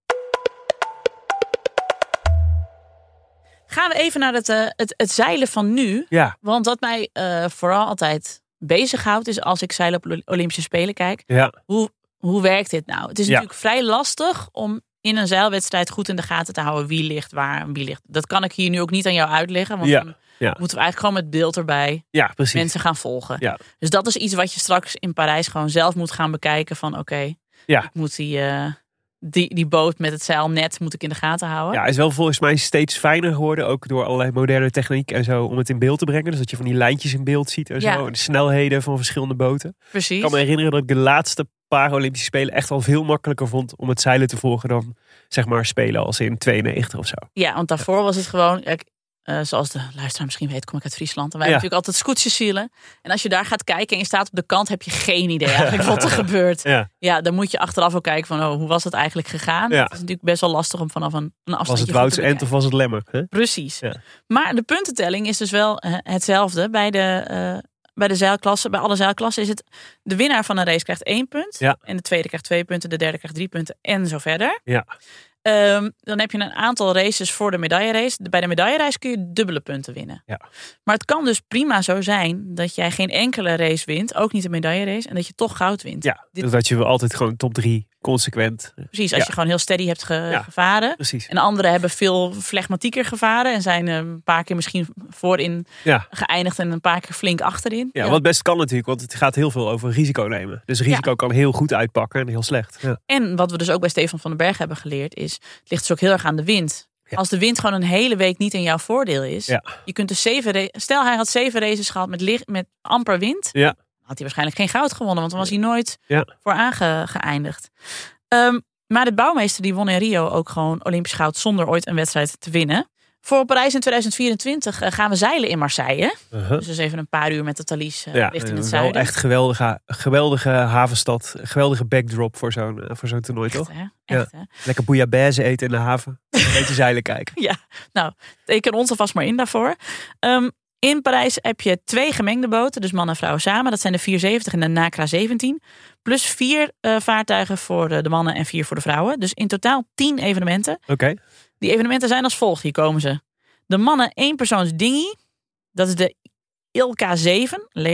Gaan we even naar het, uh, het, het zeilen van nu. Ja. Want wat mij uh, vooral altijd bezighoudt is als ik zeilen op Olympische Spelen kijk. Ja. Hoe, hoe werkt dit nou? Het is ja. natuurlijk vrij lastig om in een zeilwedstrijd goed in de gaten te houden wie ligt waar en wie ligt. Dat kan ik hier nu ook niet aan jou uitleggen. Want ja. dan ja. moeten we eigenlijk gewoon met beeld erbij ja, precies. mensen gaan volgen. Ja. Dus dat is iets wat je straks in Parijs gewoon zelf moet gaan bekijken. Van oké, okay, ja. ik moet die, uh, die, die boot met het zeilnet moet ik in de gaten houden. Ja, is wel volgens mij steeds fijner geworden. Ook door allerlei moderne techniek en zo. Om het in beeld te brengen. Dus dat je van die lijntjes in beeld ziet en ja. zo. En de snelheden van verschillende boten. Precies. Ik kan me herinneren dat ik de laatste Paralympische Spelen echt wel veel makkelijker vond om het zeilen te volgen dan zeg maar spelen als in tweeënnegentig of zo. Ja, want daarvoor was het gewoon, uh, zoals de luisteraar misschien weet, kom ik uit Friesland. En wij ja. hebben natuurlijk altijd scootjes zeilen. En als je daar gaat kijken en je staat op de kant, heb je geen idee eigenlijk wat er gebeurt. Ja. ja, dan moet je achteraf ook kijken van, oh, hoe was het eigenlijk gegaan? Ja. Het is natuurlijk best wel lastig om vanaf een, een afstandje was het Woutse End of was het Lemmer? Hè? Precies. Ja. Maar de puntentelling is dus wel uh, hetzelfde bij de... Uh, Bij de zeilklassen, bij alle zeilklassen is het de winnaar van een race krijgt één punt. Ja. En de tweede krijgt twee punten, de derde krijgt drie punten en zo verder. Ja. Um, dan heb je een aantal races voor de medaillerace. Bij de medaillerace kun je dubbele punten winnen. Ja. Maar het kan dus prima zo zijn dat jij geen enkele race wint, ook niet de medaillerace, en dat je toch goud wint. Ja, Dit... dus dat je altijd gewoon top drie consequent. Precies, als ja. je gewoon heel steady hebt ge- ja. gevaren. Precies. En anderen hebben veel flegmatieker gevaren en zijn een paar keer misschien voorin ja. geëindigd en een paar keer flink achterin. Ja, ja, wat best kan natuurlijk, want het gaat heel veel over risico nemen. Dus risico ja. kan heel goed uitpakken en heel slecht. Ja. En wat we dus ook bij Stefan van den Berg hebben geleerd is, het ligt dus ook heel erg aan de wind. Ja. Als de wind gewoon een hele week niet in jouw voordeel is. Ja. Je kunt dus zeven ra- Stel hij had zeven races gehad met, licht, met amper wind. Ja. Had hij waarschijnlijk geen goud gewonnen. Want dan was hij nooit ja. voor aangeëindigd. Um, maar de bouwmeester die won in Rio ook gewoon Olympisch goud zonder ooit een wedstrijd te winnen. Voor Parijs in tweeduizend vierentwintig uh, gaan we zeilen in Marseille. Uh-huh. Dus even een paar uur met de Thalys uh, ja, richting het zuiden. Wel echt geweldige, geweldige havenstad. Geweldige backdrop voor zo'n, uh, voor zo'n toernooi, echt, toch? Hè? Echt, ja. hè? Lekker bouillabaisse eten in de haven. Een beetje zeilen kijken. Ja, nou, teken ons alvast maar in daarvoor. Um, in Parijs heb je twee gemengde boten, dus man en vrouw samen. Dat zijn de vierhonderdzeventig en de Nacra zeventien. Plus vier uh, vaartuigen voor de mannen en vier voor de vrouwen. Dus in totaal tien evenementen. Oké. Okay. Die evenementen zijn als volgt. Hier komen ze. De mannen één persoons dinghy. Dat is de Ilka zeven, laser.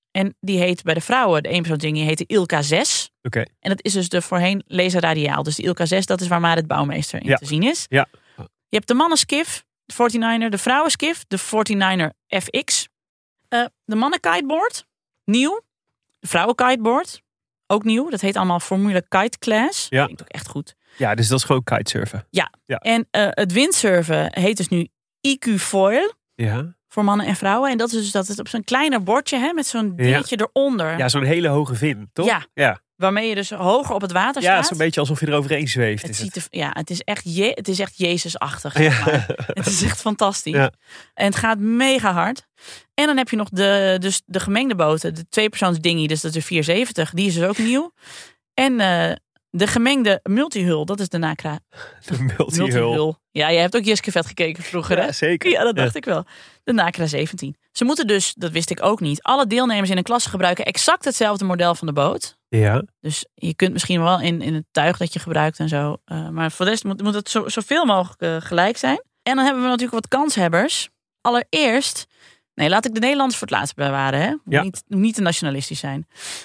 En die heet bij de vrouwen, de eenpersoonsdinghy, heet de Ilka zes. Oké. Okay. En dat is dus de voorheen laser radiaal. Dus de Ilka zes, dat is waar Marit Bouwmeester in ja. te zien is. Ja. Je hebt de mannenskif, de negenenveertiger, de vrouwenskif, de negenenveertiger F X. Uh, de mannen kiteboard, nieuw. De vrouwen kiteboard, ook nieuw. Dat heet allemaal Formule Kite Class. Ja. Dat klinkt ook echt goed. Ja, dus dat is gewoon kitesurfen. Ja. ja. En uh, het windsurfen heet dus nu I Q Foil. Ja. Voor mannen en vrouwen. En dat is dus dat het op zo'n kleiner bordje, hè, met zo'n dingetje ja. eronder. Ja, zo'n hele hoge vin, toch? Ja. ja. Waarmee je dus hoger op het water staat. Ja, zo'n beetje alsof je eroverheen zweeft. Het is ziet het. Er, ja, het is echt, je, het is echt Jezusachtig. Zeg maar. Ja. Het is echt fantastisch. Ja. En het gaat mega hard. En dan heb je nog de, dus de gemengde boten. De tweepersoons dinghy, dus dat is de vierhonderdzeventig. Die is dus ook nieuw. En uh, de gemengde multihul, dat is de Nacra. De multihul. multihul. Ja, jij hebt ook Jiskevet gekeken vroeger, hè? Ja, zeker. Ja, dat dacht ja. ik wel. De Nacra zeventien. Ze moeten dus, dat wist ik ook niet, alle deelnemers in een klasse gebruiken exact hetzelfde model van de boot. Ja. Dus je kunt misschien wel in, in het tuig dat je gebruikt en zo. Uh, maar voor de rest moet, moet het zo, zoveel mogelijk uh, gelijk zijn. En dan hebben we natuurlijk wat kanshebbers. Allereerst, nee, laat ik de Nederlanders voor het laatst bewaren. Hè? Ja. Niet, niet te nationalistisch zijn.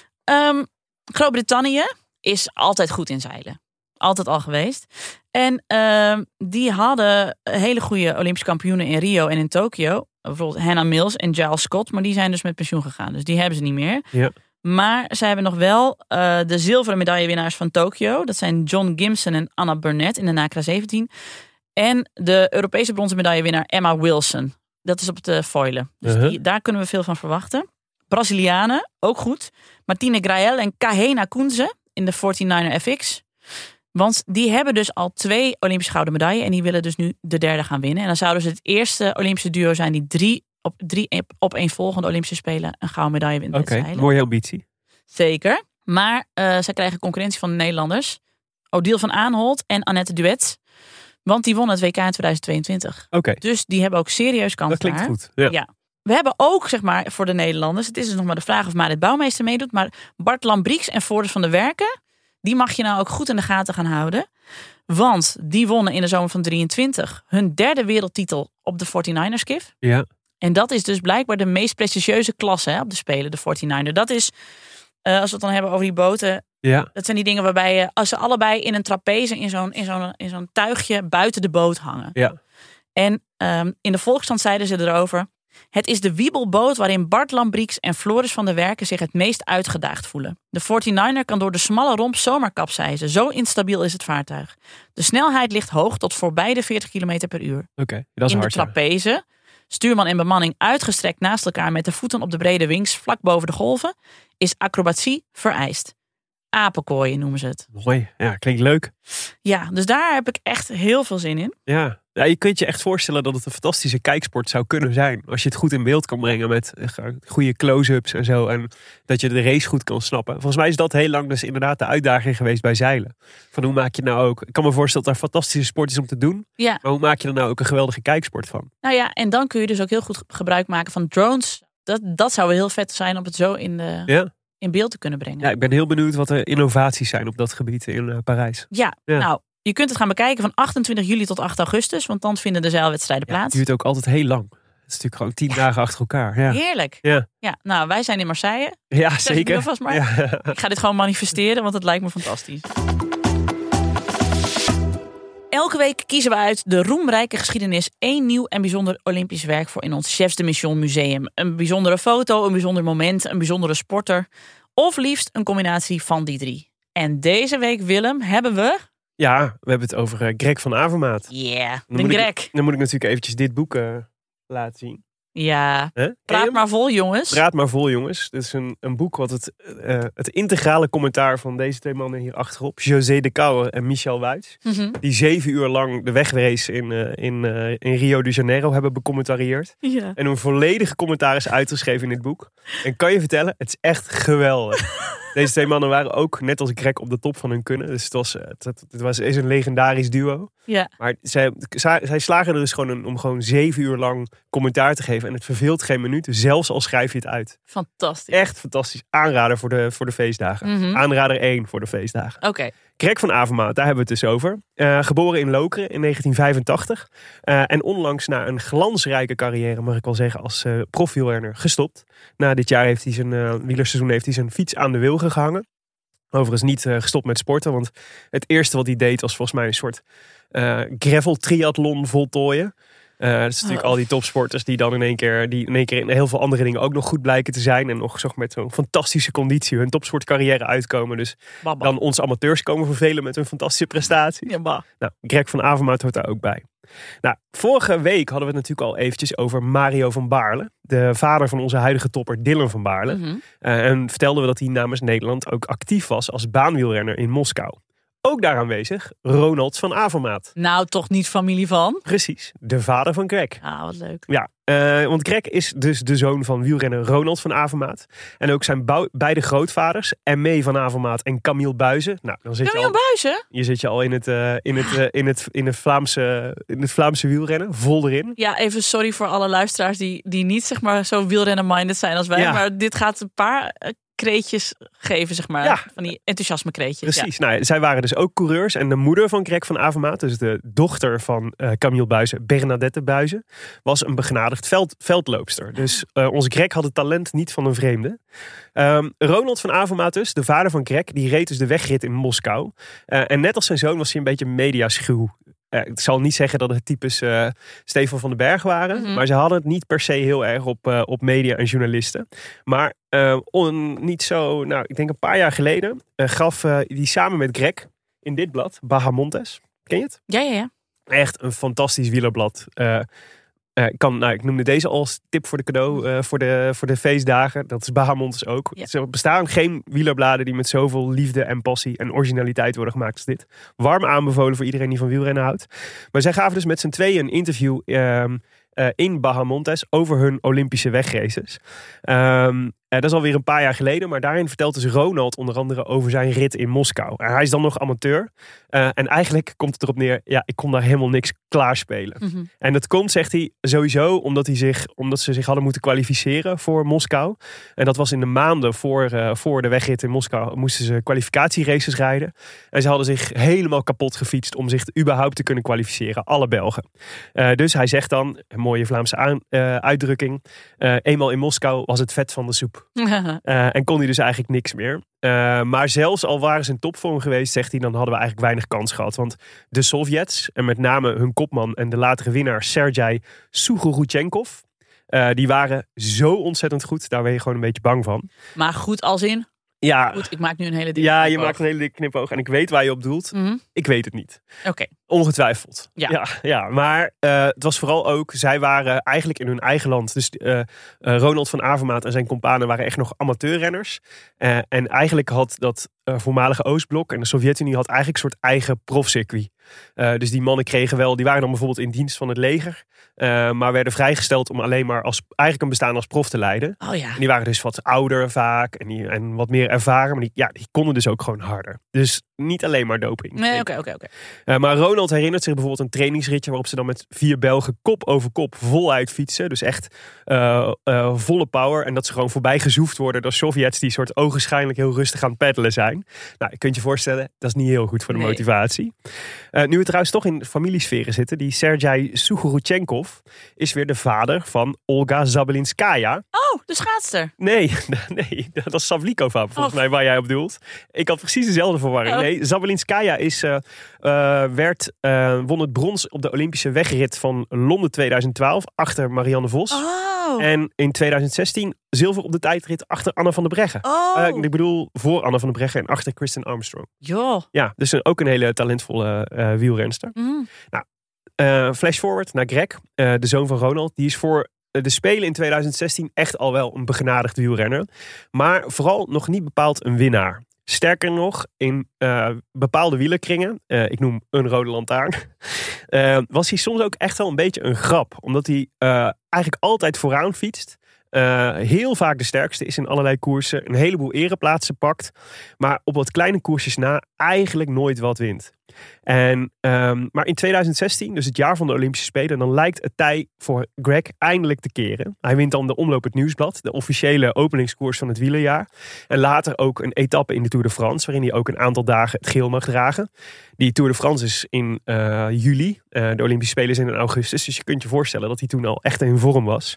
Um, Groot-Brittannië is altijd goed in zeilen. Altijd al geweest. En uh, die hadden hele goede Olympische kampioenen in Rio en in Tokio. Bijvoorbeeld Hannah Mills en Giles Scott. Maar die zijn dus met pensioen gegaan. Dus die hebben ze niet meer. Ja. Maar ze hebben nog wel uh, de zilveren medaillewinnaars van Tokio. Dat zijn John Gimson en Anna Burnett in de Nacra zeventien. En de Europese bronzen medaillewinnaar Emma Wilson. Dat is op het uh, foilen. Dus uh-huh. die, daar kunnen we veel van verwachten. Brazilianen, ook goed. Martine Grael en Kahena Koenze in de negenenveertiger F X. Want die hebben dus al twee Olympische gouden medailles. En die willen dus nu de derde gaan winnen. En dan zouden ze het eerste Olympische duo zijn die drie op drie opeenvolgende Olympische Spelen een gouden medaille wint. Oké, okay, mooie ambitie. Zeker. Maar uh, zij krijgen concurrentie van de Nederlanders. Odile van Aanholt en Annette Duet. Want die wonnen het W K in tweeduizend tweeëntwintig. Oké. Okay. Dus die hebben ook serieus kans. Dat klinkt daar. goed. Ja. ja. We hebben ook, zeg maar, voor de Nederlanders. Het is dus nog maar de vraag of Marit Bouwmeester meedoet. Maar Bart Lambrieks en Floris van der Werken. Die mag je nou ook goed in de gaten gaan houden. Want die wonnen in de zomer van drieëntwintig hun derde wereldtitel op de negenenveertiger skif. Ja. En dat is dus blijkbaar de meest prestigieuze klasse hè, op de Spelen, de negenenveertiger. Dat is, uh, als we het dan hebben over die boten. Ja. Dat zijn die dingen waarbij je, als ze allebei in een trapeze, in zo'n, in zo'n, in zo'n tuigje buiten de boot hangen. Ja. En um, in de Volkskrant zeiden ze erover. Het is de wiebelboot waarin Bart Lambrieks en Floris van der Werken zich het meest uitgedaagd voelen. De negenenveertiger kan door de smalle romp zomaar kapseizen. Zo instabiel is het vaartuig. De snelheid ligt hoog tot voorbij de veertig kilometer per uur. Oké, okay, dat is in hard. De trapeze, ja. Stuurman en bemanning uitgestrekt naast elkaar met de voeten op de brede wings vlak boven de golven, is acrobatie vereist. Apenkooien noemen ze het. Mooi, ja, klinkt leuk. Ja, dus daar heb ik echt heel veel zin in. Ja. Ja, je kunt je echt voorstellen dat het een fantastische kijksport zou kunnen zijn. Als je het goed in beeld kan brengen met goede close-ups en zo. En dat je de race goed kan snappen. Volgens mij is dat heel lang dus inderdaad de uitdaging geweest bij zeilen. Van hoe maak je nou ook... Ik kan me voorstellen dat er fantastische sport is om te doen. Ja. Maar hoe maak je er nou ook een geweldige kijksport van? Nou ja, en dan kun je dus ook heel goed gebruik maken van drones. Dat, dat zou heel vet zijn om het zo in, de, ja. in beeld te kunnen brengen. Ja, ik ben heel benieuwd wat de innovaties zijn op dat gebied in uh, Parijs. Ja, ja, nou... Je kunt het gaan bekijken van achtentwintig juli tot acht augustus. Want dan vinden de zeilwedstrijden ja, plaats. Het duurt ook altijd heel lang. Het is natuurlijk gewoon tien ja. dagen achter elkaar. Ja. Heerlijk. Ja. Ja, nou, wij zijn in Marseille. Ja, zeker. Ik, maar. Ja. ik ga dit gewoon manifesteren, want het lijkt me fantastisch. Elke week kiezen we uit de roemrijke geschiedenis één nieuw en bijzonder Olympisch werk voor in ons Chefs de Mission Museum. Een bijzondere foto, een bijzonder moment, een bijzondere sporter. Of liefst een combinatie van die drie. En deze week, Willem, hebben we... Ja, we hebben het over uh, Greg van Avermaat. Ja, yeah, de Greg. Ik, dan moet ik natuurlijk eventjes dit boek uh, laten zien. Ja, huh? praat maar vol jongens. Praat maar vol jongens. Dit is een, een boek wat het, uh, het integrale commentaar van deze twee mannen hier achterop. José de Kouwer en Michel Wuits. Mm-hmm. Die zeven uur lang de wegrace in, uh, in, uh, in Rio de Janeiro hebben becommentarieerd. Ja. En een volledige commentaar is uitgeschreven in dit boek. En kan je vertellen, het is echt geweldig. Deze twee mannen waren ook, net als Greg, op de top van hun kunnen. Dus het, was, het, het was, is een legendarisch duo. Ja. Maar zij, zij slagen er dus gewoon een, om gewoon zeven uur lang commentaar te geven. En het verveelt geen minuut, zelfs al schrijf je het uit. Fantastisch. Echt fantastisch. Aanrader voor de, voor de feestdagen. Mm-hmm. Aanrader één voor de feestdagen. Oké. Okay. Greg van Avermaat, daar hebben we het dus over. Uh, geboren in Lokeren in negentien vijfentachtig. Uh, en onlangs na een glansrijke carrière, mag ik wel zeggen, als uh, profwielrenner gestopt. Na dit jaar heeft hij zijn uh, wielerseizoen heeft hij zijn fiets aan de wilgen gehangen. Overigens niet uh, gestopt met sporten, want het eerste wat hij deed was volgens mij een soort uh, gravel triathlon voltooien. Uh, dat is natuurlijk oh. al die topsporters die dan in één keer die in één keer in heel veel andere dingen ook nog goed blijken te zijn. En nog zeg, met zo'n fantastische conditie hun topsportcarrière uitkomen. Dus Baba. Dan onze amateurs komen vervelen met hun fantastische prestaties. Ja, bah. Nou, Greg van Avermaat hoort daar ook bij. Nou, vorige week hadden we het natuurlijk al eventjes over Mario van Baarle. De vader van onze huidige topper Dylan van Baarle. Mm-hmm. Uh, en vertelden we dat hij namens Nederland ook actief was als baanwielrenner in Moskou. Ook daar aanwezig, Ronald van Avermaat. Nou, toch niet familie van? Precies, de vader van Greg. Ah, wat leuk. Ja, uh, want Greg is dus de zoon van wielrenner Ronald van Avermaat. En ook zijn bou- beide grootvaders, Emme van Avermaat en Camille Buijzen. Nou, dan zit Camille je al, Buijzen? Je zit je al in het, uh, in het, uh, in het, in het, Vlaamse, in het Vlaamse wielrennen, vol erin. Ja, even sorry voor alle luisteraars die, die niet zeg maar zo wielrennen-minded zijn als wij. Ja. Maar dit gaat een paar... Uh, kreetjes geven, zeg maar. Ja. Van die enthousiasme kreetjes. Precies. Ja. Nou, zij waren dus ook coureurs. En de moeder van Greg van Avermaat, dus de dochter van uh, Camille Buijzen, Bernadette Buijzen, was een begenadigd veld, veldloopster. Dus uh, onze Greg had het talent niet van een vreemde. Um, Ronald van Avermaat dus, de vader van Greg, die reed dus de wegrit in Moskou. Uh, en net als zijn zoon was hij een beetje mediaschuw. Uh, ik zal niet zeggen dat het types uh, Stefan van den Berg waren. Mm-hmm. Maar ze hadden het niet per se heel erg op, uh, op media en journalisten. Maar uh, on, niet zo, nou ik denk een paar jaar geleden uh, gaf uh, die samen met Greg in dit blad, Bahamontes. Ken je het? Ja, ja, ja. Echt een fantastisch wielerblad. Uh, Uh, kan, nou, ik noemde deze als tip voor de cadeau uh, voor, de, voor de feestdagen. Dat is Bahamontes ook. Ja. Er bestaan geen wielerbladen die met zoveel liefde en passie en originaliteit worden gemaakt als dit. Warm aanbevolen voor iedereen die van wielrennen houdt. Maar zij gaven dus met z'n tweeën een interview uh, uh, in Bahamontes over hun Olympische wegraces. Um, Uh, dat is alweer een paar jaar geleden. Maar daarin vertelt dus Ronald onder andere over zijn rit in Moskou. En hij is dan nog amateur. Uh, en eigenlijk komt het erop neer. Ja, ik kon daar helemaal niks klaarspelen. Mm-hmm. En dat komt, zegt hij, sowieso omdat, hij zich, omdat ze zich hadden moeten kwalificeren voor Moskou. En dat was in de maanden voor, uh, voor de wegrit in Moskou. Moesten ze kwalificatieraces rijden. En ze hadden zich helemaal kapot gefietst om zich überhaupt te kunnen kwalificeren. Alle Belgen. Uh, dus hij zegt dan, een mooie Vlaamse aan, uh, uitdrukking. Uh, eenmaal in Moskou was het vet van de soep. Uh, en kon hij dus eigenlijk niks meer. Uh, maar zelfs al waren ze in topvorm geweest, zegt hij, dan hadden we eigenlijk weinig kans gehad. Want de Sovjets, en met name hun kopman en de latere winnaar Sergei Sugoruchenkov, uh, die waren zo ontzettend goed. Daar ben je gewoon een beetje bang van. Maar goed als in? Ja. Goed, ik maak nu een hele dikke Ja, knipoog. je maakt een hele dikke knipoog. En ik weet waar je op doelt. Mm-hmm. Ik weet het niet. Oké. Okay. Ongetwijfeld. Ja. Ja, ja maar uh, het was vooral ook, zij waren eigenlijk in hun eigen land. Dus uh, uh, Ronald van Avermaat en zijn companen waren echt nog amateurrenners. Uh, en eigenlijk had dat uh, voormalige Oostblok en de Sovjet-Unie had eigenlijk een soort eigen profcircuit. Uh, dus die mannen kregen wel, die waren dan bijvoorbeeld in dienst van het leger. Uh, maar werden vrijgesteld om alleen maar als, eigenlijk een bestaan als prof te leiden. Oh ja. En die waren dus wat ouder vaak en, die, en wat meer ervaren. Maar die, ja, die konden dus ook gewoon harder. Dus niet alleen maar doping. Nee, oké, oké, oké. Maar Ronald herinnert zich bijvoorbeeld een trainingsritje waarop ze dan met vier Belgen kop over kop voluit fietsen. Dus echt uh, uh, volle power. En dat ze gewoon voorbij gezoefd worden door Sovjets die soort ogenschijnlijk heel rustig aan het peddelen zijn. Nou, je kunt je voorstellen, dat is niet heel goed voor de nee. motivatie. Uh, nu we trouwens toch in familiesferen zitten. Die Sergei Sugoruchenkov is weer de vader van Olga Zabelinskaya. Oh, de schaatster. Nee, nee, dat is Savlikova volgens oh. mij waar jij op doelt. Ik had precies dezelfde verwarring. Oh. Nee, Zabelinskaya is, uh, uh, werd, uh, won het brons op de Olympische wegrit van Londen tweeduizend twaalf achter Marianne Vos. Oh. En in tweeduizend zestien zilver op de tijdrit achter Anna van der Breggen. Oh. Uh, ik bedoel voor Anna van der Breggen en achter Kristen Armstrong. Jo. Ja, dus een, ook een hele talentvolle uh, wielrenster. Mm. Nou, uh, flash forward naar Greg, uh, de zoon van Ronald. Die is voor de Spelen in tweeduizend zestien echt al wel een begenadigd wielrenner. Maar vooral nog niet bepaald een winnaar. Sterker nog, in uh, bepaalde wielerkringen, uh, ik noem een rode lantaarn, uh, was hij soms ook echt wel een beetje een grap. Omdat hij uh, eigenlijk altijd vooraan fietst. Uh, heel vaak de sterkste is in allerlei koersen. Een heleboel ereplaatsen pakt. Maar op wat kleine koersjes na eigenlijk nooit wat wint. En, um, maar in tweeduizend zestien, dus het jaar van de Olympische Spelen, dan lijkt het tij voor Greg eindelijk te keren. Hij wint dan de Omloop het Nieuwsblad, de officiële openingskoers van het wielerjaar. En later ook een etappe in de Tour de France, waarin hij ook een aantal dagen het geel mag dragen. Die Tour de France is in uh, juli, uh, de Olympische Spelen zijn in augustus. Dus je kunt je voorstellen dat hij toen al echt in vorm was.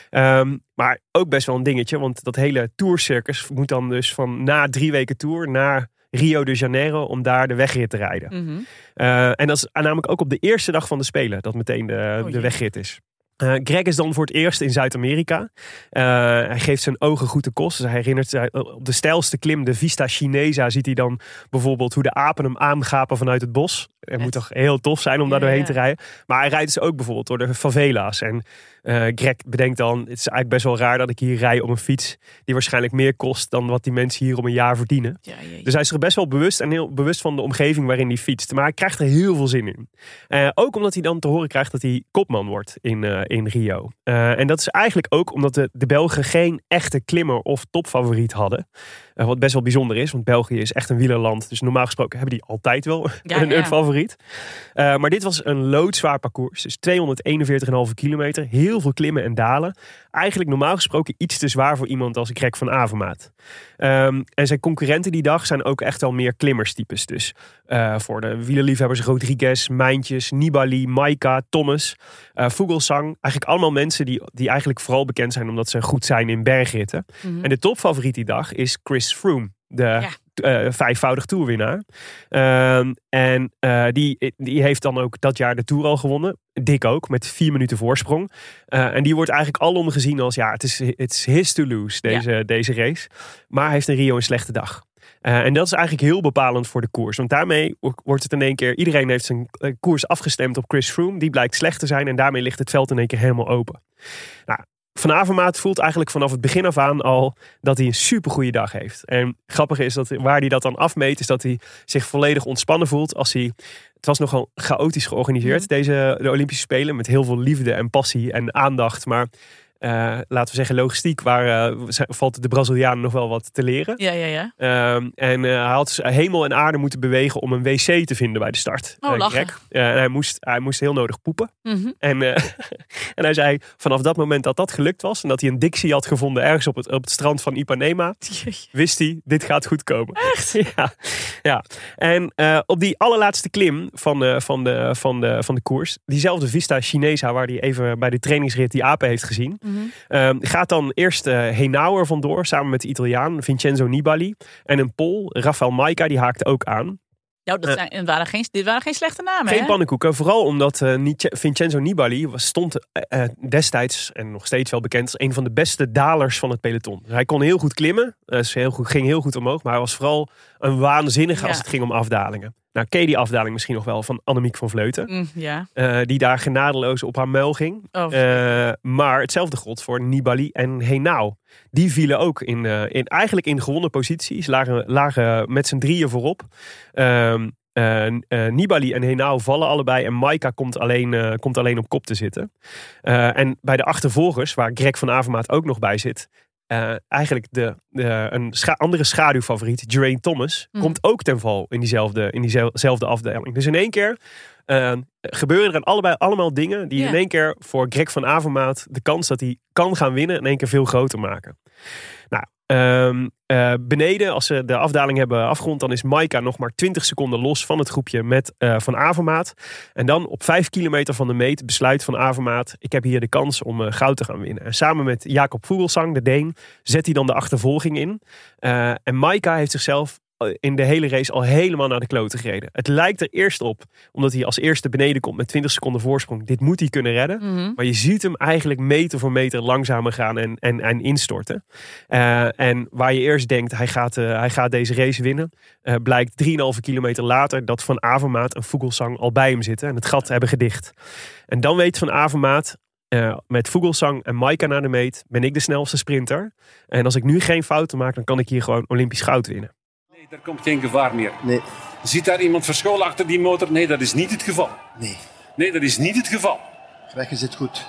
Um, maar ook best wel een dingetje, want dat hele tourcircus moet dan dus van na drie weken tour naar Rio de Janeiro om daar de wegrit te rijden. Mm-hmm. Uh, en dat is namelijk ook op de eerste dag van de Spelen dat meteen de, oh, de wegrit is. Uh, Greg is dan voor het eerst in Zuid-Amerika. Uh, hij geeft zijn ogen goed de kost. Dus hij herinnert zich op de steilste klim, de Vista Chinesa, ziet hij dan bijvoorbeeld hoe de apen hem aangapen vanuit het bos. Het moet toch heel tof zijn om daar ja, doorheen ja. te rijden. Maar hij rijdt dus ook bijvoorbeeld door de favela's. En uh, Greg bedenkt dan, het is eigenlijk best wel raar dat ik hier rij op een fiets die waarschijnlijk meer kost dan wat die mensen hier om een jaar verdienen. Ja, ja, ja. Dus hij is er best wel bewust en heel bewust van de omgeving waarin hij fietst. Maar hij krijgt er heel veel zin in. Uh, ook omdat hij dan te horen krijgt dat hij kopman wordt in, uh, in Rio. Uh, en dat is eigenlijk ook omdat de, de Belgen geen echte klimmer of topfavoriet hadden. Uh, wat best wel bijzonder is, want België is echt een wielerland. Dus normaal gesproken hebben die altijd wel ja, een, ja. een favoriet. Uh, maar dit was een loodzwaar parcours. Dus tweehonderdeenenveertig komma vijf kilometer. Heel veel klimmen en dalen. Eigenlijk normaal gesproken iets te zwaar voor iemand als Greg van Avermaet. Um, en zijn concurrenten die dag zijn ook echt wel meer klimmerstypes. Dus uh, voor de wielerliefhebbers Rodriguez, Mijntjes, Nibali, Maika, Thomas, uh, Vogelsang. Eigenlijk allemaal mensen die, die eigenlijk vooral bekend zijn omdat ze goed zijn in bergritten. Mm-hmm. En de topfavoriet die dag is Chris Froome. De ja. uh, vijfvoudig toerwinnaar. Uh, en uh, die, die heeft dan ook dat jaar de Tour al gewonnen. Dick ook, met vier minuten voorsprong. Uh, en die wordt eigenlijk alom gezien als, ja, het is it's his to lose, deze, ja. deze race. Maar hij heeft in Rio een slechte dag. Uh, en dat is eigenlijk heel bepalend voor de koers. Want daarmee wordt het in één keer, iedereen heeft zijn koers afgestemd op Chris Froome. Die blijkt slecht te zijn en daarmee ligt het veld in één keer helemaal open. Nou, Van Avermaet voelt eigenlijk vanaf het begin af aan al dat hij een supergoeie dag heeft. En grappig is dat waar hij dat dan afmeet, is dat hij zich volledig ontspannen voelt als hij... Het was nogal chaotisch georganiseerd, mm. deze de Olympische Spelen, met heel veel liefde en passie en aandacht. Maar uh, laten we zeggen logistiek, waar uh, valt de Brazilianen nog wel wat te leren. Ja, ja, ja. Uh, en uh, hij had hemel en aarde moeten bewegen om een wc te vinden bij de start. Oh, uh, lachen. Uh, en hij moest, hij moest heel nodig poepen. Mm-hmm. En, uh, en hij zei, vanaf dat moment dat dat gelukt was en dat hij een dictie had gevonden ergens op het, op het strand van Ipanema, wist hij, dit gaat goed komen. Echt? ja. ja. En uh, op die allerlaatste klim van de, van, de, van, de, van de koers, diezelfde Vista Chinesa waar hij even bij de trainingsrit die apen heeft gezien, mm-hmm. Uh, gaat dan eerst uh, Henao er vandoor, samen met de Italiaan Vincenzo Nibali. En een Pool, Rafael Maika, die haakte ook aan. Nou, dat zijn, uh, waren geen, dit waren geen slechte namen, Geen hè? pannenkoeken, vooral omdat uh, Vincenzo Nibali was, stond uh, uh, destijds, en nog steeds wel bekend, als een van de beste dalers van het peloton. Dus hij kon heel goed klimmen, uh, heel goed, ging heel goed omhoog, maar hij was vooral een waanzinnige ja. als het ging om afdalingen. Nou, ken je die afdaling misschien nog wel van Annemiek van Vleuten? Mm, ja. uh, die daar genadeloos op haar muil ging. Oh. Uh, maar hetzelfde gold voor Nibali en Henao. Die vielen ook in, uh, in, eigenlijk in gewonnen posities. Lagen, lagen met z'n drieën voorop. Uh, uh, uh, Nibali en Henao vallen allebei. En Maika komt alleen, uh, komt alleen op kop te zitten. Uh, en bij de achtervolgers, waar Greg van Avermaet ook nog bij zit... Uh, eigenlijk de, de, een scha- andere schaduwfavoriet, Geraint Thomas, mm. komt ook ten val in diezelfde, in diezelfde afdeling. Dus in één keer uh, gebeuren er allebei allemaal dingen die yeah. in één keer voor Greg van Avermaet de kans dat hij kan gaan winnen in één keer veel groter maken. Nou, um, uh, beneden, als ze de afdaling hebben afgerond, dan is Maika nog maar twintig seconden los van het groepje met uh, Van Avermaet. En dan op vijf kilometer van de meet besluit Van Avermaet, ik heb hier de kans om uh, goud te gaan winnen. En samen met Jakob Vogelsang, de Deen, zet hij dan de achtervolging in. Uh, en Maika heeft zichzelf in de hele race al helemaal naar de kloten gereden. Het lijkt er eerst op, omdat hij als eerste beneden komt met twintig seconden voorsprong. Dit moet hij kunnen redden. Mm-hmm. Maar je ziet hem eigenlijk meter voor meter langzamer gaan en, en, en instorten. Uh, en waar je eerst denkt, hij gaat, uh, hij gaat deze race winnen, uh, blijkt drieënhalve kilometer later dat Van Avermaet en Vogelsang al bij hem zitten en het gat hebben gedicht. En dan weet Van Avermaet, Uh, met Vogelsang en Maika naar de meet, ben ik de snelste sprinter. En als ik nu geen fouten maak, dan kan ik hier gewoon Olympisch goud winnen. Nee, er komt geen gevaar meer. Nee. Ziet daar iemand verscholen achter die motor? Nee, dat is niet het geval. Nee. Nee, dat is niet het geval. Greg zit goed.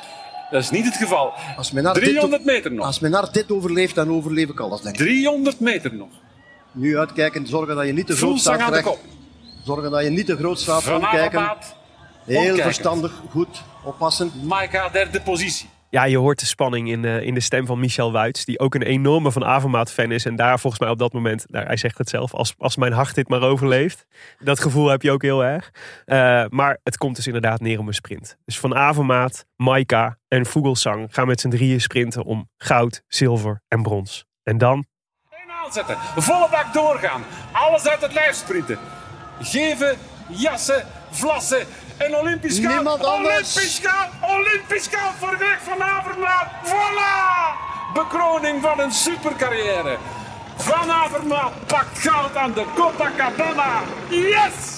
Dat is niet het geval. Als men naar driehonderd dit, meter nog. Als men naar dit overleeft, dan overleef ik alles, denk ik. driehonderd meter nog. Nu uitkijken, zorgen dat je niet te groot staat. aan de kop. Zorgen dat je niet te groot staat. Van Omkijken. Avermaat. Heel Omkijken. verstandig, goed, oppassen. Maika, derde positie. Ja, je hoort de spanning in, uh, in de stem van Michel Wuits. Die ook een enorme Van Avermaat fan is. En daar volgens mij op dat moment, nou, hij zegt het zelf. Als, als mijn hart dit maar overleeft. Dat gevoel heb je ook heel erg. Uh, maar het komt dus inderdaad neer om een sprint. Dus Van Avermaat, Maika en Vogelsang gaan met z'n drieën sprinten om goud, zilver en brons. En dan... Aanzetten, volle bak doorgaan. Alles uit het lijf sprinten. Geven, jassen, vlassen. En Olympisch goud. Niemand anders. Olympisch goud. Olympisch goud voor Greg Van Avermaat. Voilà! Bekroning van een supercarrière. Van Avermaat pakt goud aan de Copacabana. Yes!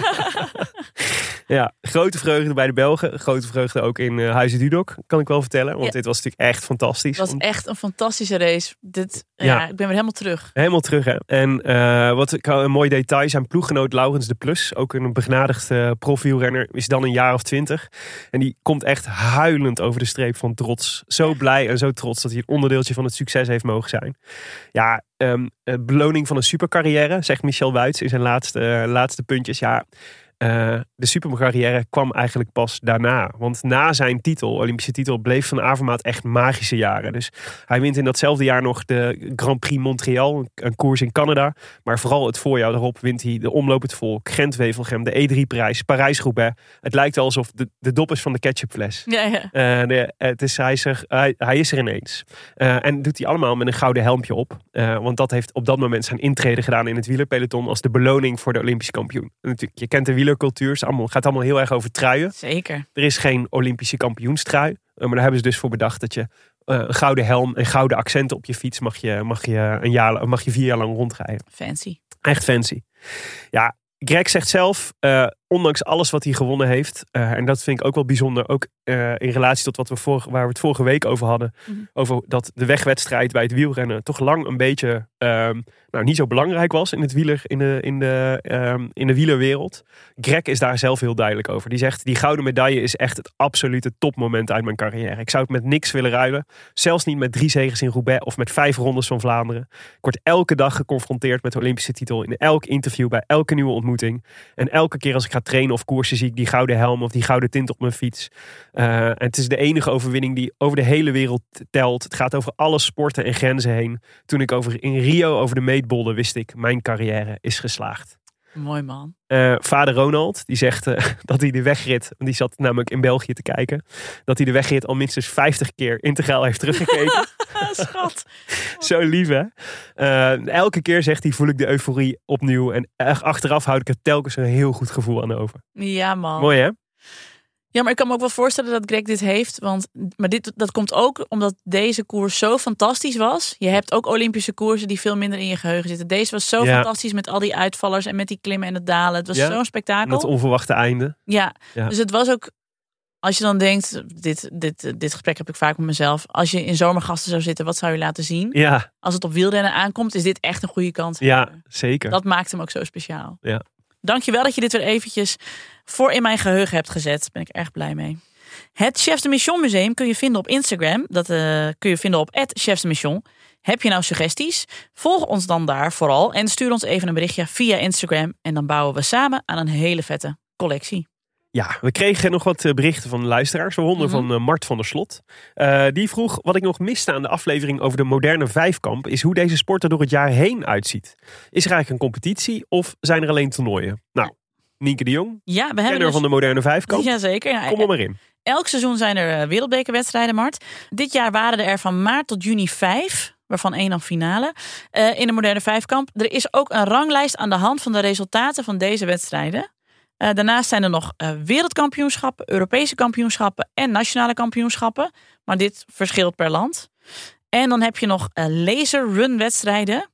Ja, grote vreugde bij de Belgen. Grote vreugde ook in uh, Huizen Dudok, kan ik wel vertellen. Want ja. dit was natuurlijk echt fantastisch. Het was echt een fantastische race. Dit, ja. Ja. ja, ik ben weer helemaal terug. Helemaal terug, hè. En uh, wat ik, een mooi detail, zijn ploeggenoot Laurens de Plus, ook een begnadigd uh, profielrenner, is dan een jaar of twintig. En die komt echt huilend over de streep van trots. Zo blij en zo trots dat hij een onderdeeltje van het succes heeft mogen zijn. Ja, um, beloning van een supercarrière, zegt Michel Wuits in zijn laatste, uh, laatste puntjes. Ja, Uh, de supercarrière kwam eigenlijk pas daarna. Want na zijn titel, Olympische titel, bleef Van Avermaat echt magische jaren. Dus hij wint in datzelfde jaar nog de Grand Prix Montreal, een koers in Canada. Maar vooral het voorjaar daarop wint hij de Omloop het Volk, Gent-Wevelgem, de E drie prijs, Parijs-Roubaix. Het lijkt wel alsof de, de dop is van de ketchupfles. Ja, ja. Uh, de, het is, hij, is er, hij, hij is er ineens. Uh, en doet hij allemaal met een gouden helmpje op. Uh, want dat heeft op dat moment zijn intrede gedaan in het wielerpeloton als de beloning voor de Olympische kampioen. En natuurlijk, je kent de wieler cultuur. Het gaat allemaal heel erg over truien. Zeker. Er is geen Olympische kampioenstrui. Maar daar hebben ze dus voor bedacht dat je uh, een gouden helm en gouden accenten op je fiets mag je, mag je, een jaar, mag je vier jaar lang rondrijden. Fancy. Echt fancy. Ja, Greg zegt zelf, uh, ondanks alles wat hij gewonnen heeft, uh, en dat vind ik ook wel bijzonder, ook uh, in relatie tot wat we vorige, waar we het vorige week over hadden, mm-hmm. over dat de wegwedstrijd bij het wielrennen toch lang een beetje um, nou, niet zo belangrijk was in, het wieler, in, de, in, de, um, in de wielerwereld. Greg is daar zelf heel duidelijk over. Die zegt, die gouden medaille is echt het absolute topmoment uit mijn carrière. Ik zou het met niks willen ruilen. Zelfs niet met drie zeges in Roubaix of met vijf rondes van Vlaanderen. Ik word elke dag geconfronteerd met de Olympische titel. In elk interview, bij elke nieuwe ontmoeting. En elke keer als ik ga trainen of koersen, zie ik die gouden helm of die gouden tint op mijn fiets. Uh, en het is de enige overwinning die over de hele wereld telt. Het gaat over alle sporten en grenzen heen. Toen ik over in Rio over de meetbolde wist ik, mijn carrière is geslaagd. Mooi man. Uh, vader Ronald, die zegt uh, dat hij de wegrit, want die zat namelijk in België te kijken, dat hij de wegrit al minstens vijftig keer integraal heeft teruggekeken. Schat. Zo lief, hè? Uh, elke keer, zegt hij, voel ik de euforie opnieuw. En achteraf houd ik er telkens een heel goed gevoel aan over. Ja, man. Mooi, hè? Ja, maar ik kan me ook wel voorstellen dat Greg dit heeft. Want, maar dit, dat komt ook omdat deze koers zo fantastisch was. Je hebt ook Olympische koersen die veel minder in je geheugen zitten. Deze was zo ja. fantastisch met al die uitvallers en met die klimmen en het dalen. Het was ja. zo'n spektakel. Dat onverwachte einde. Ja. ja, dus het was ook... Als je dan denkt, dit, dit, dit gesprek heb ik vaak met mezelf. Als je in Zomergasten zou zitten, wat zou je laten zien? Ja. Als het op wielrennen aankomt, is dit echt een goede kans. Ja, zeker. Dat maakt hem ook zo speciaal. Ja. Dankjewel dat je dit weer eventjes voor in mijn geheugen hebt gezet. Daar ben ik erg blij mee. Het Chefs de Mission Museum kun je vinden op Instagram. Dat uh, kun je vinden op at Chefs de Mission. Heb je nou suggesties? Volg ons dan daar vooral. En stuur ons even een berichtje via Instagram. En dan bouwen we samen aan een hele vette collectie. Ja, we kregen nog wat berichten van luisteraars. Waaronder mm-hmm. van uh, Mart van der Slot. Uh, die vroeg, wat ik nog miste aan de aflevering over de moderne vijfkamp, is hoe deze sport er door het jaar heen uitziet. Is er eigenlijk een competitie of zijn er alleen toernooien? Nou, Nienke de Jong, ja, we hebben dus... van de moderne vijfkamp. Jazeker. Ja, Kom er maar in. Elk seizoen zijn er wereldbekerwedstrijden, Mart. Dit jaar waren er van maart tot juni vijf, waarvan één dan finale, uh, in de moderne vijfkamp. Er is ook een ranglijst aan de hand van de resultaten van deze wedstrijden. Uh, daarnaast zijn er nog uh, wereldkampioenschappen, Europese kampioenschappen en nationale kampioenschappen. Maar dit verschilt per land. En dan heb je nog uh, laser run wedstrijden.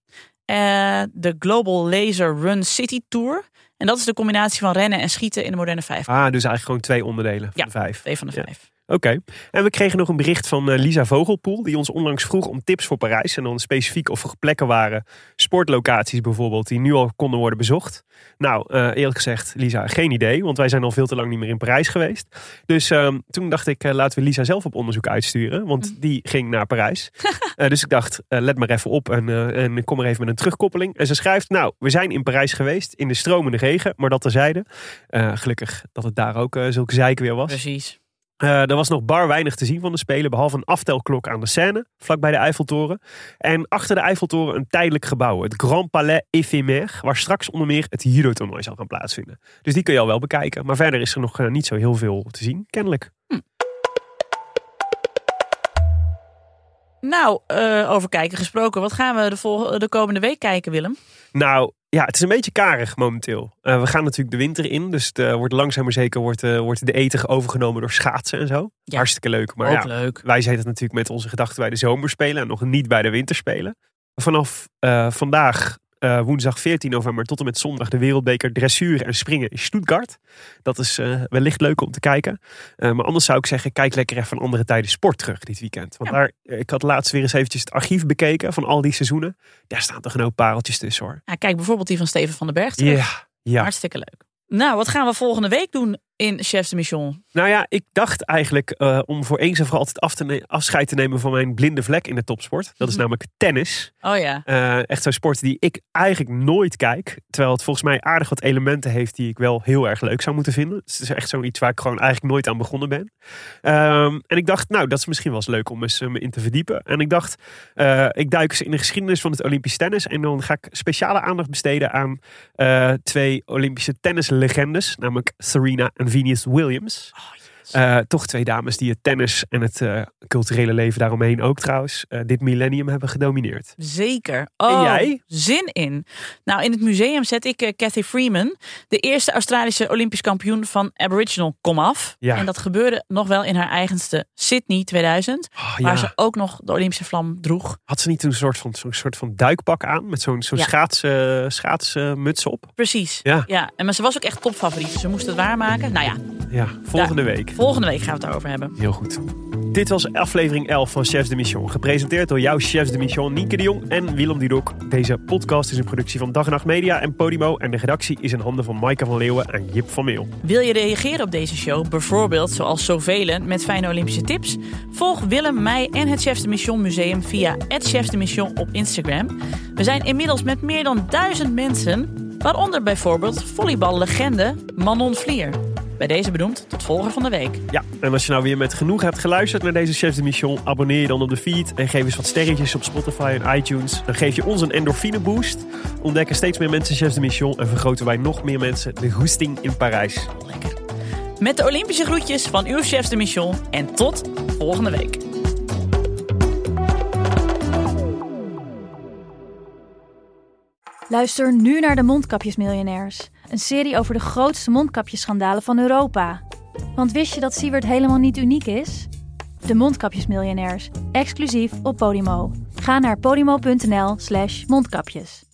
Uh, de Global Laser Run City Tour. En dat is de combinatie van rennen en schieten in de moderne vijf. Ah, dus eigenlijk gewoon twee onderdelen van ja, de vijf. twee van de ja. vijf. Oké. Okay. En we kregen nog een bericht van uh, Lisa Vogelpoel. Die ons onlangs vroeg om tips voor Parijs. En dan specifiek of er plekken waren. Sportlocaties bijvoorbeeld. Die nu al konden worden bezocht. Nou, uh, eerlijk gezegd Lisa, geen idee. Want wij zijn al veel te lang niet meer in Parijs geweest. Dus uh, toen dacht ik, uh, laten we Lisa zelf op onderzoek uitsturen. Want die ging naar Parijs. uh, dus ik dacht, uh, let maar even op. En, uh, en kom maar even met een terugkoppeling. En ze schrijft, nou, we zijn in Parijs geweest. In de stromende regen. Maar dat terzijde. Uh, gelukkig dat het daar ook uh, zulke zeik weer was. Precies. Uh, er was nog bar weinig te zien van de Spelen, behalve een aftelklok aan de Seine, vlakbij de Eiffeltoren. En achter de Eiffeltoren een tijdelijk gebouw, het Grand Palais Éphémère, waar straks onder meer het judo-toernooi zal gaan plaatsvinden. Dus die kun je al wel bekijken, maar verder is er nog uh, niet zo heel veel te zien, kennelijk. Hm. Nou, uh, over kijken gesproken, wat gaan we de, vol- de komende week kijken, Willem? Nou, ja, het is een beetje karig momenteel. Uh, we gaan natuurlijk de winter in. Dus het uh, wordt langzaam maar zeker wordt, uh, wordt de eten overgenomen door schaatsen en zo. Ja, hartstikke leuk. Maar ook ja, leuk. Wij zitten natuurlijk met onze gedachten bij de zomerspelen. En nog niet bij de winterspelen. Vanaf uh, vandaag, uh, woensdag veertien november tot en met zondag, de wereldbeker dressuur en springen in Stuttgart. Dat is uh, wellicht leuk om te kijken. Uh, maar anders zou ik zeggen, kijk lekker even van andere tijden sport terug dit weekend. Want ja. daar, ik had laatst weer eens eventjes het archief bekeken van al die seizoenen. Daar staan toch een hoop pareltjes tussen, hoor. Ja, kijk bijvoorbeeld die van Steven van den Berg terug. Ja, ja. Hartstikke leuk. Nou, wat gaan we volgende week doen in Chefs de Mission? Nou ja, ik dacht eigenlijk uh, om voor eens en voor altijd af te ne- afscheid te nemen van mijn blinde vlek in de topsport. Dat is mm-hmm. namelijk tennis. Oh ja. Uh, echt zo'n sport die ik eigenlijk nooit kijk. Terwijl het volgens mij aardig wat elementen heeft die ik wel heel erg leuk zou moeten vinden. Het is echt zoiets waar ik gewoon eigenlijk nooit aan begonnen ben. Um, en ik dacht, nou, dat is misschien wel eens leuk om eens uh, me in te verdiepen. En ik dacht, uh, ik duik eens in de geschiedenis van het Olympisch tennis. En dan ga ik speciale aandacht besteden aan uh, twee Olympische tennislegendes. Namelijk Serena en Venus Williams. Oh, yes. uh, toch twee dames die het tennis en het uh, culturele leven daaromheen ook trouwens uh, dit millennium hebben gedomineerd. Zeker. Oh, en jij? Zin in. Nou, in het museum zet ik uh, Cathy Freeman, de eerste Australische Olympisch kampioen van Aboriginal, komaf. Ja. En dat gebeurde nog wel in haar eigenste Sydney tweeduizend. Oh, waar ja. ze ook nog de Olympische vlam droeg. Had ze niet een soort van, zo'n soort van duikpak aan? Met zo'n, zo'n ja. schaats, uh, schaatsmuts uh, op? Precies. Ja. ja. En maar ze was ook echt topfavoriet. Ze moest het waarmaken. Nou ja. Ja, volgende ja, week. Volgende week gaan we het daarover hebben. Heel goed. Dit was aflevering elf van Chefs de Mission. Gepresenteerd door jouw Chefs de Mission Nienke de Jong en Willem Dudok. Deze podcast is een productie van Dag en Nacht Media en Podimo. En de redactie is in handen van Maaike van Leeuwen en Jip van Meel. Wil je reageren op deze show? Bijvoorbeeld, zoals zoveel, met fijne Olympische tips? Volg Willem, mij en het Chefs de Mission Museum via het Chefs de Mission op Instagram. We zijn inmiddels met meer dan duizend mensen, waaronder bijvoorbeeld volleyballegende Manon Vlier. Bij deze benoemd tot volger van de week. Ja, en als je nou weer met genoeg hebt geluisterd naar deze Chefs de Mission, abonneer je dan op de feed en geef eens wat sterretjes op Spotify en iTunes. Dan geef je ons een endorfine boost. Ontdekken steeds meer mensen Chefs de Mission en vergroten wij nog meer mensen de goesting in Parijs. Lekker. Met de Olympische groetjes van uw Chefs de Mission en tot volgende week. Luister nu naar de Mondkapjesmiljonairs. Een serie over de grootste mondkapjesschandalen van Europa. Want wist je dat Siewert helemaal niet uniek is? De Mondkapjesmiljonairs, exclusief op Podimo. Ga naar podimo punt nl slash mondkapjes.